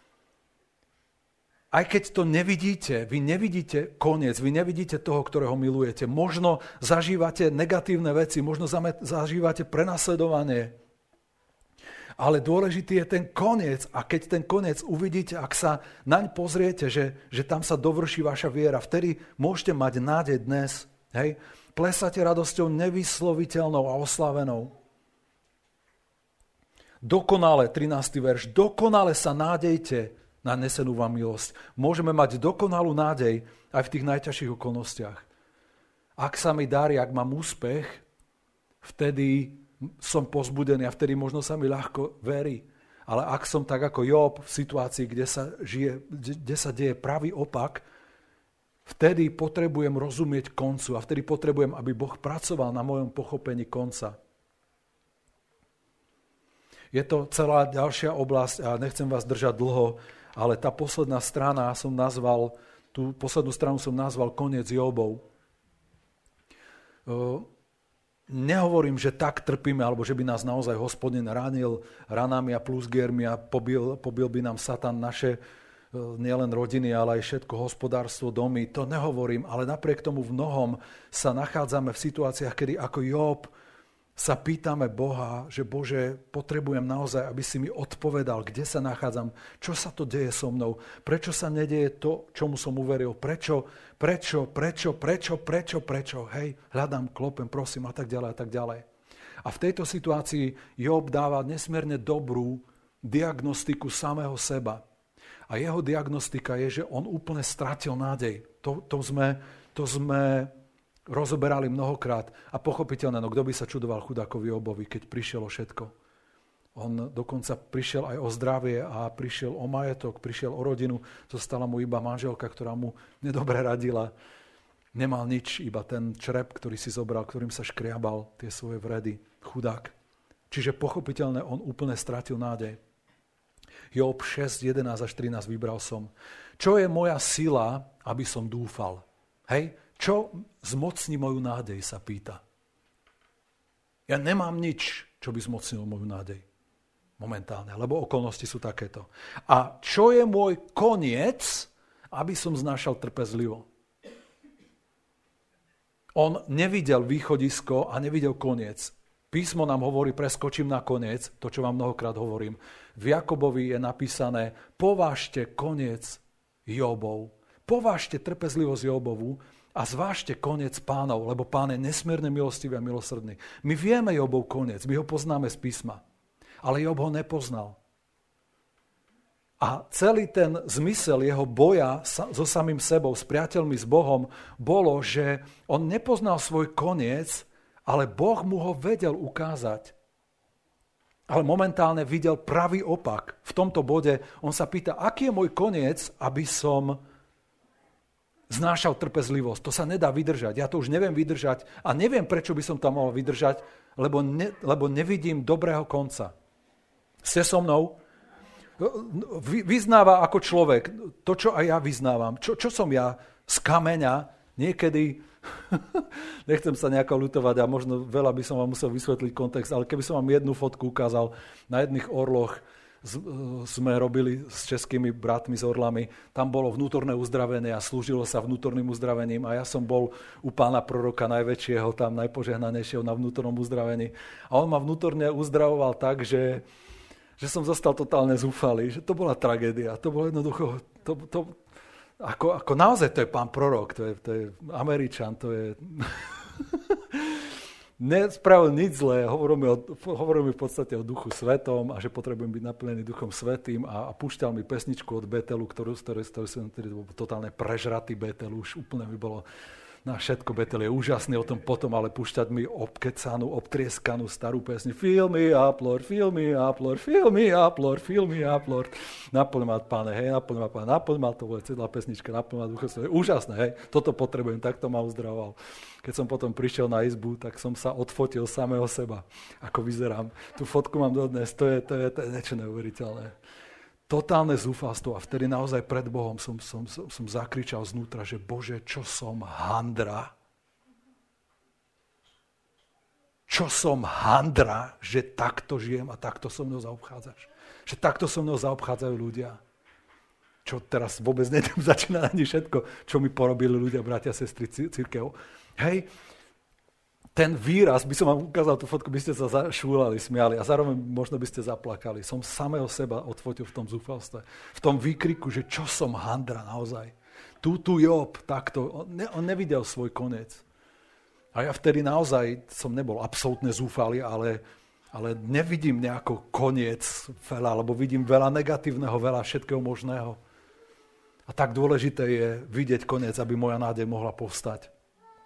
Aj keď to nevidíte, vy nevidíte koniec, vy nevidíte toho, ktorého milujete. Možno zažívate negatívne veci, možno zažívate prenasledovanie. Ale dôležitý je ten koniec a keď ten koniec uvidíte, ak sa naň pozriete, že, že tam sa dovrší vaša viera, vtedy môžete mať nádej dnes. Hej? Plesate radosťou nevysloviteľnou a oslávenou. Dokonale, trinásty verš, dokonale sa nádejte na nesenú vám milosť. Môžeme mať dokonalú nádej aj v tých najťažších okolnostiach. Ak sa mi darí, ak mám úspech, vtedy som pozbudený a vtedy možno sa mi ľahko verí. Ale ak som tak ako Job v situácii, kde sa, žije, kde sa deje pravý opak, vtedy potrebujem rozumieť koncu a vtedy potrebujem, aby Boh pracoval na mojom pochopení konca. Je to celá ďalšia oblasť a nechcem vás držať dlho, ale tá posledná strana som nazval, tú poslednú stranu som nazval koniec Jobov. Nehovorím, že tak trpíme, alebo že by nás naozaj Hospodin ranil ranami a plusgiermi a pobil, pobil by nám Satan naše nielen rodiny, ale aj všetko hospodárstvo, domy. To nehovorím, ale napriek tomu v mnohom sa nachádzame v situáciách, kedy ako Job sa pýtame Boha, že Bože, potrebujem naozaj, aby si mi odpovedal, kde sa nachádzam, čo sa to deje so mnou, prečo sa nedieje to, čomu som uveril, prečo, prečo, prečo, prečo, prečo, prečo, hej, hľadám, klopem, prosím a tak ďalej a tak ďalej. A v tejto situácii Job dáva nesmierne dobrú diagnostiku samého seba. A jeho diagnostika je, že on úplne stratil nádej. To, to sme... To sme rozoberali mnohokrát a pochopiteľné, no kto by sa čudoval chudákovi Jobovi, keď prišiel o všetko. On dokonca prišiel aj o zdravie a prišiel o majetok, prišiel o rodinu, zostala mu iba manželka, ktorá mu nedobre radila. Nemal nič, iba ten črep, ktorý si zobral, ktorým sa škriabal tie svoje vredy. Chudák. Čiže pochopiteľné, on úplne stratil nádej. Job šesť, jedenásť až trinásť vybral som. Čo je moja sila, aby som dúfal? Hej? Čo zmocní moju nádej, sa pýta. Ja nemám nič, čo by zmocnilo moju nádej. Momentálne, lebo okolnosti sú takéto. A čo je môj koniec, aby som znášal trpezlivo? On nevidel východisko a nevidel koniec. Písmo nám hovorí, preskočím na koniec, to, čo vám mnohokrát hovorím. V Jakobovi je napísané, povážte koniec Jobov. Povážte trpezlivosť Jobovu, a zvážte koniec Pánov, lebo Pán je nesmierne milostivý a milosrdný. My vieme Jobov koniec, my ho poznáme z písma, ale Job ho nepoznal. A celý ten zmysel jeho boja so samým sebou, s priateľmi, s Bohom, bolo, že on nepoznal svoj koniec, ale Boh mu ho vedel ukázať. Ale momentálne videl pravý opak. V tomto bode on sa pýta, aký je môj koniec, aby som znášal trpezlivosť. To sa nedá vydržať. Ja to už neviem vydržať a neviem, prečo by som to mal vydržať, lebo, ne, lebo nevidím dobrého konca. Ste so mnou? Vyznáva ako človek to, čo aj ja vyznávam. Čo, čo som ja z kameňa niekedy, nechcem sa nejako ľutovať a možno veľa by som vám musel vysvetliť kontext, ale keby som vám jednu fotku ukázal na jedných orloch, sme robili s českými bratmi, s orlami, tam bolo vnútorné uzdravenie a slúžilo sa vnútorným uzdravením a ja som bol u pána proroka najväčšieho, tam najpožehnanejšieho na vnútornom uzdravení a on ma vnútorne uzdravoval tak, že, že som zostal totálne zúfalý, že to bola tragédia, to bolo jednoducho, to, to, ako, ako naozaj to je pán prorok, to je, to je Američan, to je... Nespravil nič zlé, hovoril mi, o, hovoril mi v podstate o Duchu Svetom a že potrebujem byť naplnený Duchom Svetým a, a púšťal mi pesničku od Betelu, ktorú, ktorú, ktorú som tedy bol totálne prežratý Betel, už úplne mi bolo na všetko, Betel je úžasný o tom potom, ale púšťať mi obkecanú, obtrieskanú starú pesni. Fill me up, Lord, fill me up, Lord, fill me up, Lord, fill me up, Lord. Naplň ma, Pane, hej, naplň ma, Pane, naplň ma, to bude celá pesnička, naplň ma Ducha Svetého. Úžasné, hej, toto potrebujem, takto ma uzdravoval. Keď som potom prišiel na izbu, tak som sa odfotil samého seba, ako vyzerám. Tú fotku mám dodnes, to je, to je, to je niečo neuveriteľné. Totálne zúfalstvo a vtedy naozaj pred Bohom som, som, som, som zakričal znútra, že Bože, čo som handra? Čo som handra, že takto žijem a takto so mnou zaobchádzaš? Že takto so mnou zaobchádzajú ľudia? Čo teraz vôbec nedem začínať ani všetko, čo mi porobili ľudia, bratia, sestry, cirkev. Hej, ten výraz, by som vám ukázal tú fotku, by ste sa zašúlali, smiali a zároveň možno by ste zaplakali. Som samého seba odfotil v tom zúfalstve, v tom výkriku, že čo som handra naozaj. Tu, tu Job, takto, on, ne, on nevidel svoj koniec. A ja vtedy naozaj som nebol absolútne zúfalý, ale, ale nevidím nejako koniec veľa, lebo vidím veľa negatívneho, veľa všetkého možného. A tak dôležité je vidieť koniec, aby moja nádej mohla povstať.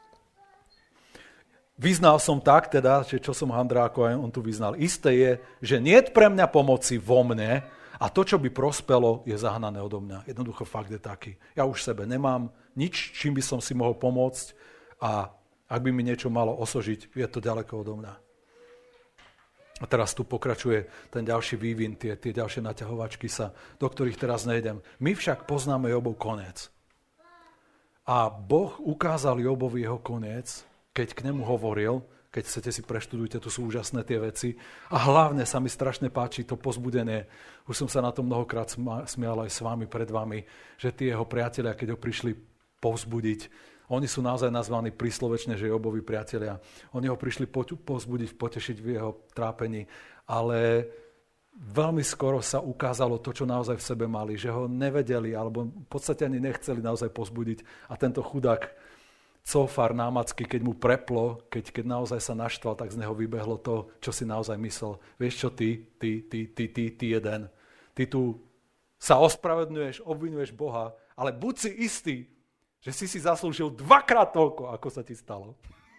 Vyznal som tak teda, že čo som handra, ako aj on tu vyznal. Isté je, že niet pre mňa pomoci vo mne a to, čo by prospelo, je zahnané odo mňa. Jednoducho fakt je taký. Ja už sebe nemám nič, čím by som si mohol pomôcť a ak by mi niečo malo osožiť, je to ďaleko odo mňa. A teraz tu pokračuje ten ďalší vývin, tie, tie ďalšie naťahovačky sa, do ktorých teraz nejdem. My však poznáme Jobov koniec. A Boh ukázal Jobovi jeho koniec, keď k nemu hovoril, keď chcete si preštudujte, tu sú úžasné tie veci. A hlavne sa mi strašne páči to pozbudenie. Už som sa na to mnohokrát smial aj s vami, pred vami, že tí jeho priatelia, keď ho prišli povzbudiť, oni sú naozaj nazvaní príslovečne, že Jobovi priatelia. Oni ho prišli povzbudiť, potešiť v jeho trápení, ale veľmi skoro sa ukázalo to, čo naozaj v sebe mali, že ho nevedeli, alebo v podstate ani nechceli naozaj povzbudiť. A tento chudák Cofar námacky, keď mu preplo, keď, keď naozaj sa naštval, tak z neho vybehlo to, čo si naozaj myslel. Vieš čo ty, ty, ty, ty, ty, ty jeden. Ty tu sa ospravedlňuješ, obvinuješ Boha, ale buď si istý, že si si zaslúžil dvakrát toľko, ako sa ti stalo.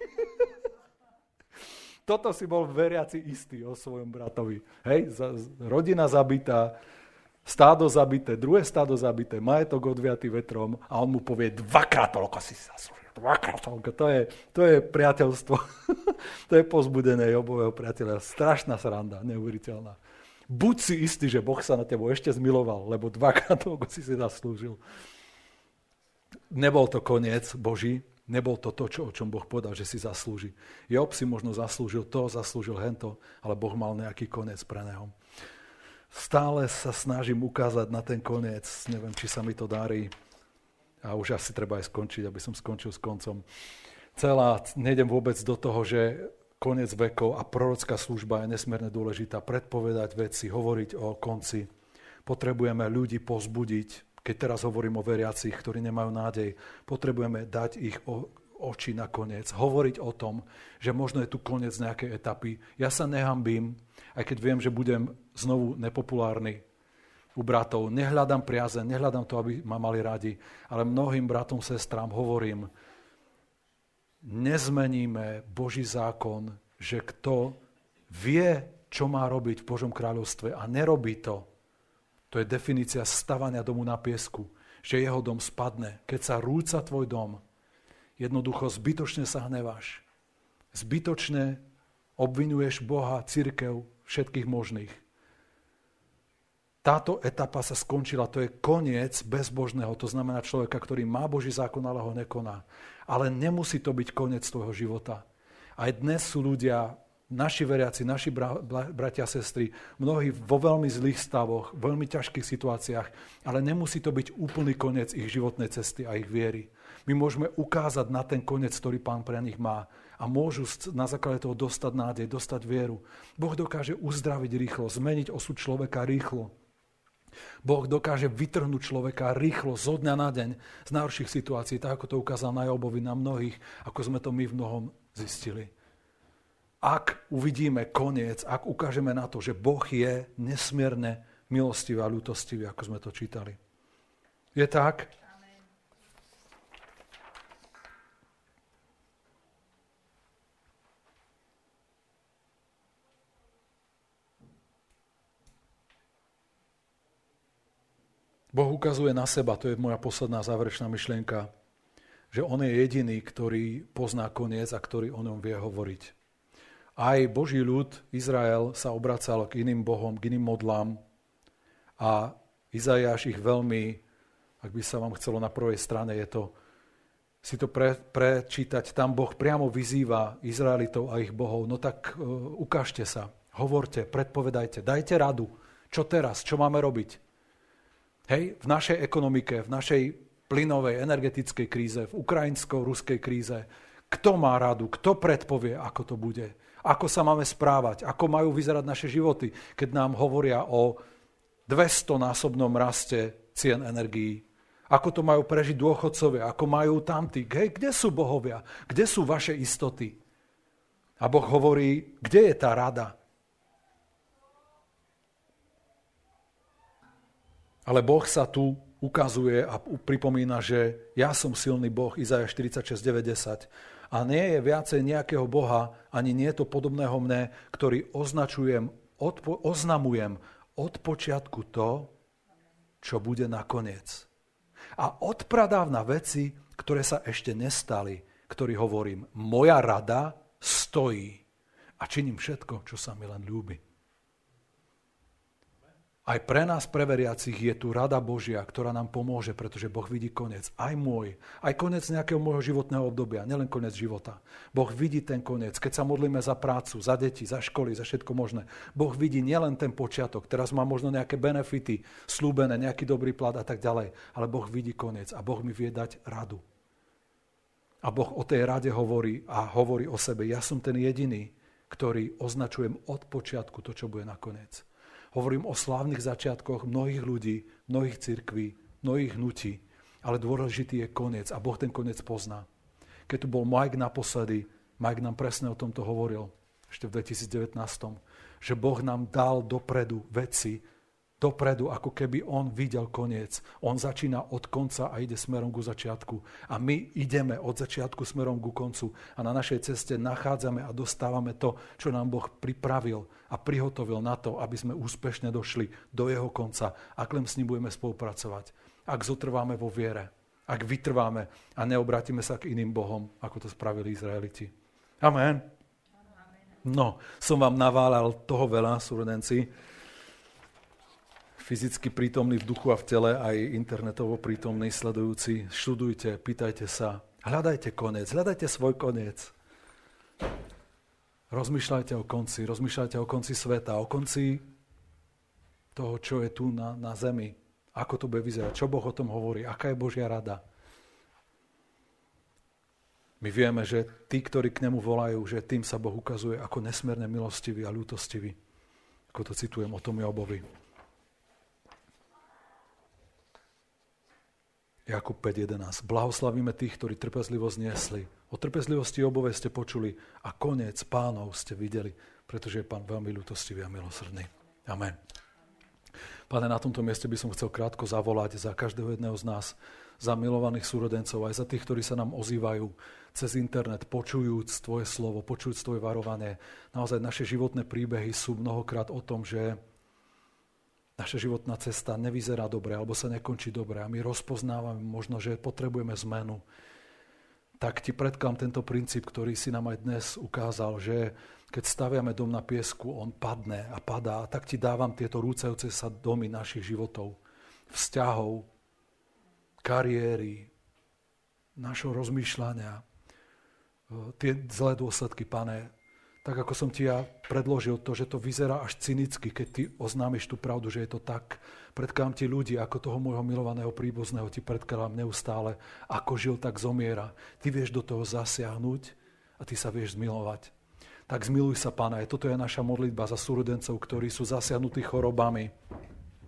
Toto si bol veriaci istý o svojom bratovi. Hej, rodina zabitá, stádo zabité, druhé stádo zabité, majetok odviatý vetrom a on mu povie dvakrát toľko si si zaslúžil. Dvakrát toľko. To je, to je priateľstvo. To je pozbudené Jobového priateľa. Strašná sranda, neuveriteľná. Buď si istý, že Boh sa na tebo ešte zmiloval, lebo dvakrát toľko si si zaslúžil. Nebol to koniec Boží, nebol to to, čo, o čom Boh povedal, že si zaslúži. Job si možno zaslúžil to, zaslúžil hento, ale Boh mal nejaký koniec pre neho. Stále sa snažím ukázať na ten koniec, neviem, či sa mi to darí. A už asi treba aj skončiť, aby som skončil s koncom. Celá, nejdem vôbec do toho, že koniec vekov a prorocká služba je nesmierne dôležitá. Predpovedať veci, hovoriť o konci. Potrebujeme ľudí povzbudiť, keď teraz hovorím o veriacich, ktorí nemajú nádej. Potrebujeme dať ich o, oči na koniec. Hovoriť o tom, že možno je tu koniec nejakej etapy. Ja sa nehambím, aj keď viem, že budem znovu nepopulárny u bratov. Nehľadám priazeň, nehľadám to, aby ma mali radi, ale mnohým bratom, sestrám hovorím, nezmeníme Boží zákon, že kto vie, čo má robiť v Božom kráľovstve a nerobí to, to je definícia stavania domu na piesku, že jeho dom spadne. Keď sa rúca tvoj dom, jednoducho zbytočne sa hneváš. Zbytočne obvinuješ Boha, cirkev, všetkých možných. Táto etapa sa skončila, to je koniec bezbožného, to znamená človeka, ktorý má Boží zákon, ale ho nekoná. Ale nemusí to byť koniec tvojho života. Aj dnes sú ľudia, naši veriaci, naši bra, bra, bratia a sestry, mnohí vo veľmi zlých stavoch, veľmi ťažkých situáciách, ale nemusí to byť úplný koniec ich životnej cesty a ich viery. My môžeme ukázať na ten koniec, ktorý Pán pre nich má a môžu na základe toho dostať nádej, dostať vieru. Boh dokáže uzdraviť rýchlo, zmeniť osud človeka rýchlo. Boh dokáže vytrhnúť človeka rýchlo, zo dňa na deň, z najhorších situácií, tak ako to ukázal na Jobovi, na mnohých, ako sme to my v mnohom zistili. Ak uvidíme koniec, ak ukážeme na to, že Boh je nesmierne milostivý a ľútostivý, ako sme to čítali. Je tak? Boh ukazuje na seba, to je moja posledná záverečná myšlienka, že on je jediný, ktorý pozná koniec a ktorý o ňom vie hovoriť. Aj Boží ľud, Izrael, sa obracal k iným bohom, k iným modlám a Izaiáš ich veľmi, ak by sa vám chcelo na prvej strane, je to, si to pre, prečítať, tam Boh priamo vyzýva Izraelitov a ich bohov, no tak uh, ukážte sa, hovorte, predpovedajte, dajte radu, čo teraz, čo máme robiť. Hej, v našej ekonomike, v našej plynovej, energetickej kríze, v ukrajinsko-ruskej kríze, kto má radu, kto predpovie, ako to bude, ako sa máme správať, ako majú vyzerať naše životy, keď nám hovoria o dvestonásobnom raste cien energií, ako to majú prežiť dôchodcovia, ako majú tamtí, hej, kde sú bohovia, kde sú vaše istoty. A Boh hovorí, kde je tá rada? Ale Boh sa tu ukazuje a pripomína, že ja som silný Boh, Izaiáš štyridsaťšesť deväť desať. A nie je viacej nejakého Boha, ani nie je to podobného mne, ktorý označujem, odpo- oznamujem od počiatku to, čo bude nakoniec. A odpradávna veci, ktoré sa ešte nestali, ktorý hovorím, moja rada stojí a činím všetko, čo sa mi len ľúbi. Aj pre nás, pre veriacich, je tu rada Božia, ktorá nám pomôže, pretože Boh vidí koniec. Aj môj. Aj koniec nejakého môjho životného obdobia, nielen koniec života. Boh vidí ten koniec. Keď sa modlíme za prácu, za deti, za školy, za všetko možné. Boh vidí nielen ten počiatok. Teraz má možno nejaké benefity, slúbené, nejaký dobrý plat a tak ďalej. Ale Boh vidí koniec a Boh mi vie dať radu. A Boh o tej rade hovorí a hovorí o sebe. Ja som ten jediný, ktorý označujem od počiatku to, čo bude nakoniec. Hovorím o slávnych začiatkoch mnohých ľudí, mnohých cirkví, mnohých hnutí, ale dôležitý je koniec a Boh ten koniec pozná. Keď tu bol Mike naposledy, Mike nám presne o tomto hovoril, ešte v dvetisíc devätnásť, že Boh nám dal dopredu veci, dopredu, ako keby on videl koniec. On začína od konca a ide smerom ku začiatku. A my ideme od začiatku smerom ku koncu a na našej ceste nachádzame a dostávame to, čo nám Boh pripravil a prihotovil na to, aby sme úspešne došli do jeho konca, ak len s ním budeme spolupracovať. Ak zotrváme vo viere, ak vytrváme a neobrátime sa k iným bohom, ako to spravili Izraeliti. Amen. No, som vám naválal toho veľa, súrodenci, fyzicky prítomný v duchu a v tele, aj internetovo prítomný, sledujúci. Študujte, pýtajte sa, hľadajte koniec, hľadajte svoj koniec. Rozmýšľajte o konci, rozmýšľajte o konci sveta, o konci toho, čo je tu na, na zemi. Ako to bude vyzerať, čo Boh o tom hovorí, aká je Božia rada. My vieme, že tí, ktorí k nemu volajú, že tým sa Boh ukazuje ako nesmierne milostivý a ľútostivý. Ako to citujem o tom Jobovi. Jakub päť jedenásť. Blahoslavíme tých, ktorí trpezlivosť niesli. O trpezlivosti Jobovej ste počuli a koniec Pánov ste videli, pretože je Pán veľmi ľútostivý a milosrdný. Amen. Pane, na tomto mieste by som chcel krátko zavolať za každého jedného z nás, za milovaných súrodencov, aj za tých, ktorí sa nám ozývajú cez internet, počujúc Tvoje slovo, počujúc Tvoje varovanie. Naozaj naše životné príbehy sú mnohokrát o tom, že naša životná cesta nevyzerá dobre, alebo sa nekončí dobre a my rozpoznávame možno, že potrebujeme zmenu. Tak ti predkám tento princíp, ktorý si nám aj dnes ukázal, že keď staviame dom na piesku, on padne a padá. A tak ti dávam tieto rúcajúce sa domy našich životov, vzťahov, kariéry, našho rozmýšľania, tie zlé dôsledky, Pane. Tak ako som ti ja predložil to, že to vyzerá až cynicky, keď ty oznámiš tú pravdu, že je to tak. Predkladám ti ľudí, ako toho môjho milovaného príbuzného ti predkladám neustále. Ako žil, tak zomiera. Ty vieš do toho zasiahnuť a ty sa vieš zmilovať. Tak zmiluj sa, Pane. Toto je naša modlitba za súrodencov, ktorí sú zasiahnutí chorobami,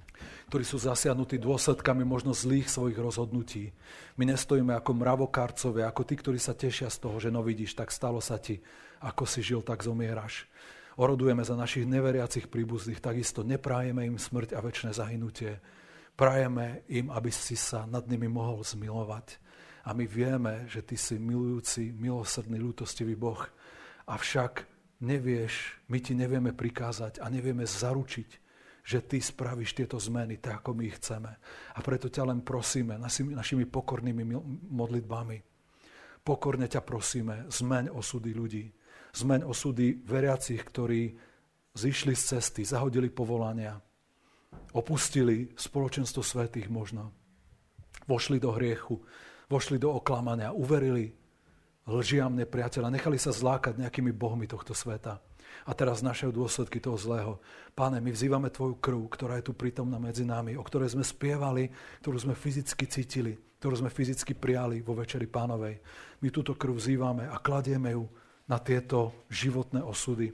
ktorí sú zasiahnutí dôsledkami možno zlých svojich rozhodnutí. My nestojíme ako mravokárcovia, ako tí, ktorí sa tešia z toho, že no vidíš, tak stalo sa ti, ako si žil, tak zomieraš. Orodujeme za našich neveriacich príbuzných, takisto neprájeme im smrť a večné zahynutie. Prajeme im, aby si sa nad nimi mohol zmilovať. A my vieme, že ty si milujúci, milosrdný, ľútostivý Boh. Avšak nevieš, my ti nevieme prikázať a nevieme zaručiť, že ty spravíš tieto zmeny tak, ako my ich chceme. A preto ťa len prosíme našimi, našimi pokornými modlitbami. Pokorne ťa prosíme, zmeň osudy ľudí. Zmeň osudy veriacich, ktorí zišli z cesty, zahodili povolania, opustili spoločenstvo svätých možno, vošli do hriechu, vošli do oklamania, uverili lžiam nepriateľa, nechali sa zlákať nejakými bohmi tohto sveta. A teraz našeho dôsledky toho zlého. Páne, my vzývame tvoju krv, ktorá je tu prítomná medzi nami, o ktorej sme spievali, ktorú sme fyzicky cítili, ktorú sme fyzicky prijali vo Večeri Pánovej. My túto krv vzývame a kladieme ju na tieto životné osudy.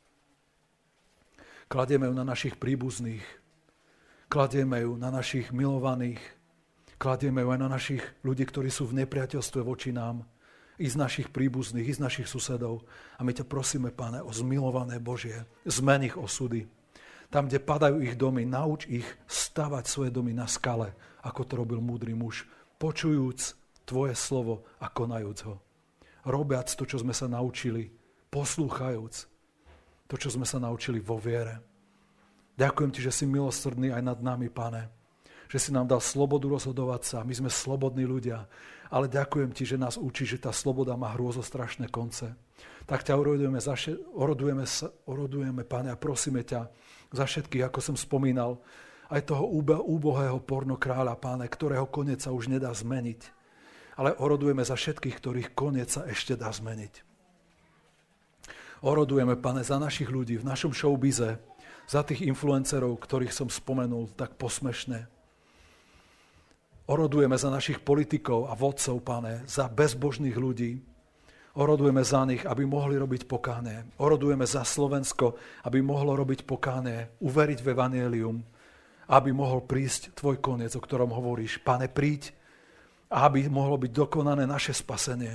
Kladieme ju na našich príbuzných, kladieme ju na našich milovaných, kladieme ju aj na našich ľudí, ktorí sú v nepriateľstve voči nám, i z našich príbuzných, i z našich susedov. A my ťa prosíme, Páne, o zmilované Božie, zmeni ich osudy. Tam, kde padajú ich domy, nauč ich stavať svoje domy na skale, ako to robil múdry muž, počujúc tvoje slovo a konajúc ho. Robiac to, čo sme sa naučili, poslúchajúc to, čo sme sa naučili vo viere. Ďakujem ti, že si milosrdný aj nad nami, Pane, že si nám dal slobodu rozhodovať sa. My sme slobodní ľudia, ale ďakujem ti, že nás učí, že tá sloboda má hrôzostrašné konce. Tak ťa orodujeme, orodujeme, orodujeme, Pane, a prosíme ťa za všetkých, ako som spomínal, aj toho úbohého pornokráľa, Páne, ktorého koniec sa už nedá zmeniť. Ale orodujeme za všetkých, ktorých koniec sa ešte dá zmeniť. Orodujeme, Pane, za našich ľudí v našom showbize, za tých influencerov, ktorých som spomenul tak posmešne. Orodujeme za našich politikov a vodcov, Pane, za bezbožných ľudí. Orodujeme za nich, aby mohli robiť pokánie. Orodujeme za Slovensko, aby mohlo robiť pokánie, uveriť v evanjelium, aby mohol prísť tvoj koniec, o ktorom hovoríš. Pane, príď, a aby mohlo byť dokonané naše spasenie.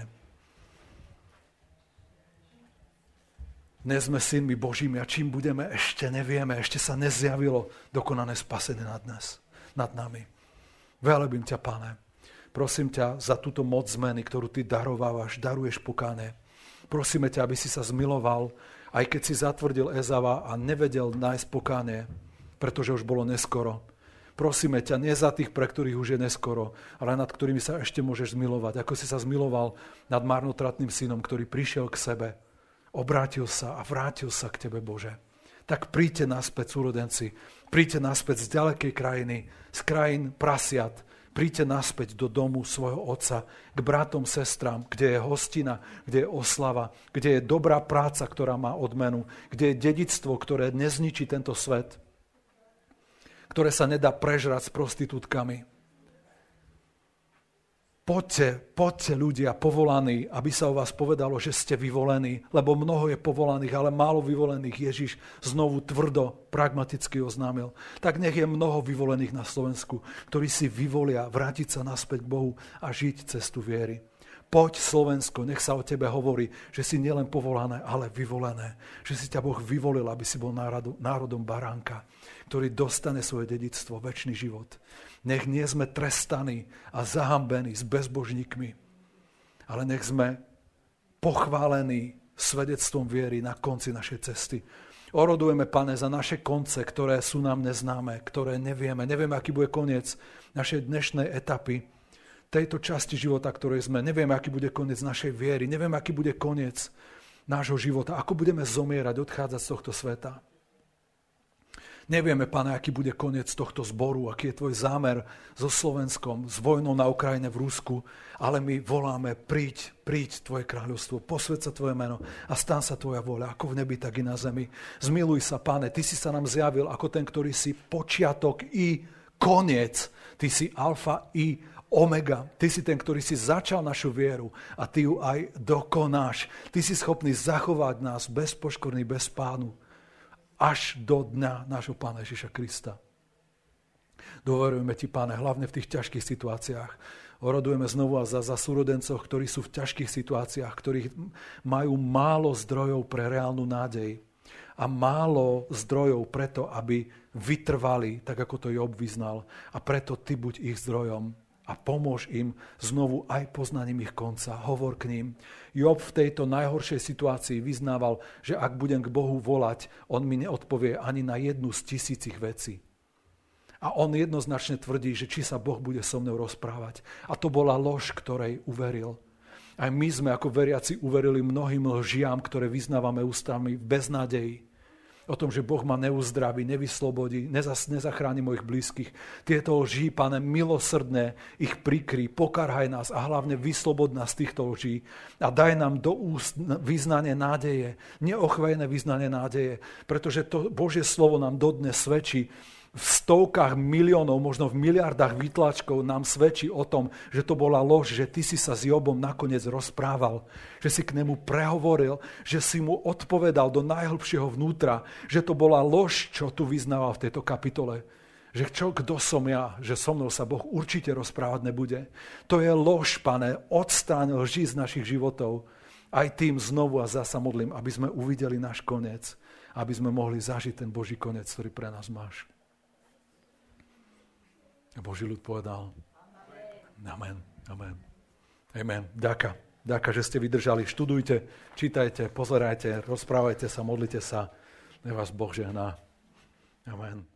Dnes sme synmi Božími a čím budeme, ešte nevieme, ešte sa nezjavilo dokonané spasenie nad nás, nad nami. Velebím ťa, Pane. Prosím ťa za túto moc zmeny, ktorú ty darovávaš, daruješ pokánie. Prosíme ťa, aby si sa zmiloval, aj keď si zatvrdil Ezava a nevedel nájsť pokánie, pretože už bolo neskoro. Prosíme ťa, nie za tých, pre ktorých už je neskoro, ale nad ktorými sa ešte môžeš zmilovať. Ako si sa zmiloval nad marnotratným synom, ktorý prišiel k sebe, obrátil sa a vrátil sa k tebe, Bože. Tak príďte naspäť, súrodenci, príďte naspäť z ďalekej krajiny, z krajín prasiat, príďte naspäť do domu svojho otca, k bratom, sestram, kde je hostina, kde je oslava, kde je dobrá práca, ktorá má odmenu, kde je dedičstvo, ktoré nezničí tento svet, ktoré sa nedá prežrať s prostitútkami. Poďte, poďte ľudia povolaní, aby sa o vás povedalo, že ste vyvolení, lebo mnoho je povolaných, ale málo vyvolených. Ježiš znovu tvrdo, pragmaticky oznámil. Tak nech je mnoho vyvolených na Slovensku, ktorí si vyvolia vrátiť sa naspäť k Bohu a žiť cestu viery. Poď, Slovensko, nech sa o tebe hovorí, že si nielen povolané, ale vyvolené. Že si ťa Boh vyvolil, aby si bol národom, národom baránka, ktorý dostane svoje dedičstvo, večný život. Nech nie sme trestaní a zahambení s bezbožníkmi, ale nech sme pochválení svedectvom viery na konci našej cesty. Orodujeme, Pane, za naše konce, ktoré sú nám neznáme, ktoré nevieme. Nevieme, aký bude koniec našej dnešnej etapy, tejto časti života, ktorej sme. Nevieme, aký bude koniec našej viery. Nevieme, aký bude koniec nášho života. Ako budeme zomierať, odchádzať z tohto sveta. Nevieme, Pane, aký bude koniec tohto zboru, aký je tvoj zámer so Slovenskom, s vojnou na Ukrajine, v Rusku, ale my voláme, príď, príď tvoje kráľovstvo, posväť sa tvoje meno a stán sa tvoja vôľa, ako v nebi, tak i na zemi. Zmiluj sa, Pane, ty si sa nám zjavil ako ten, ktorý si počiatok i koniec. Ty si alfa i omega. Ty si ten, ktorý si začal našu vieru a ty ju aj dokonáš. Ty si schopný zachovať nás bez poškorný, bez pánu, až do dňa nášho Pána Ježiša Krista. Dôverujeme ti, Pane, hlavne v tých ťažkých situáciách. Orodujeme znovu a za, za súrodencoch, ktorí sú v ťažkých situáciách, ktorí majú málo zdrojov pre reálnu nádej a málo zdrojov preto, aby vytrvali, tak ako to Job vyznal. A preto ty buď ich zdrojom a pomôž im znovu aj poznaním ich konca. Hovor k ním. Job v tejto najhoršej situácii vyznával, že ak budem k Bohu volať, on mi neodpovie ani na jednu z tisícich vecí. A on jednoznačne tvrdí, že či sa Boh bude so mnou rozprávať. A to bola lož, ktorej uveril. Aj my sme ako veriaci uverili mnohým lžiam, ktoré vyznávame ústami v beznádeji. O tom, že Boh ma neuzdraví, nevyslobodí, nezas, nezachráni mojich blízkych. Tieto lží, Pane, milosrdné, ich prikry, pokarhaj nás a hlavne vyslobod nás z týchto lží. A daj nám do úst vyznanie nádeje, neochvejné vyznanie nádeje, pretože to Božie slovo nám dodnes svedčí, v stovkách miliónov, možno v miliardách výtlačkov nám svedčí o tom, že to bola lož, že ty si sa s Jobom nakoniec rozprával, že si k nemu prehovoril, že si mu odpovedal do najhlbšieho vnútra, že to bola lož, čo tu vyznával v tejto kapitole. Že čo, kto som ja, že so mnou sa Boh určite rozprávať nebude. To je lož, Pane, odstráň lži z našich životov. Aj tým znovu a zasa modlím, aby sme uvideli náš koniec, aby sme mohli zažiť ten Boží koniec, ktorý pre nás máš. A Boží ľud povedal. Amen. Amen. Amen. Ďaká. Ďaká, že ste vydržali. Študujte, čítajte, pozerajte, rozprávajte sa, modlite sa. Nech vás Boh žehná. Amen.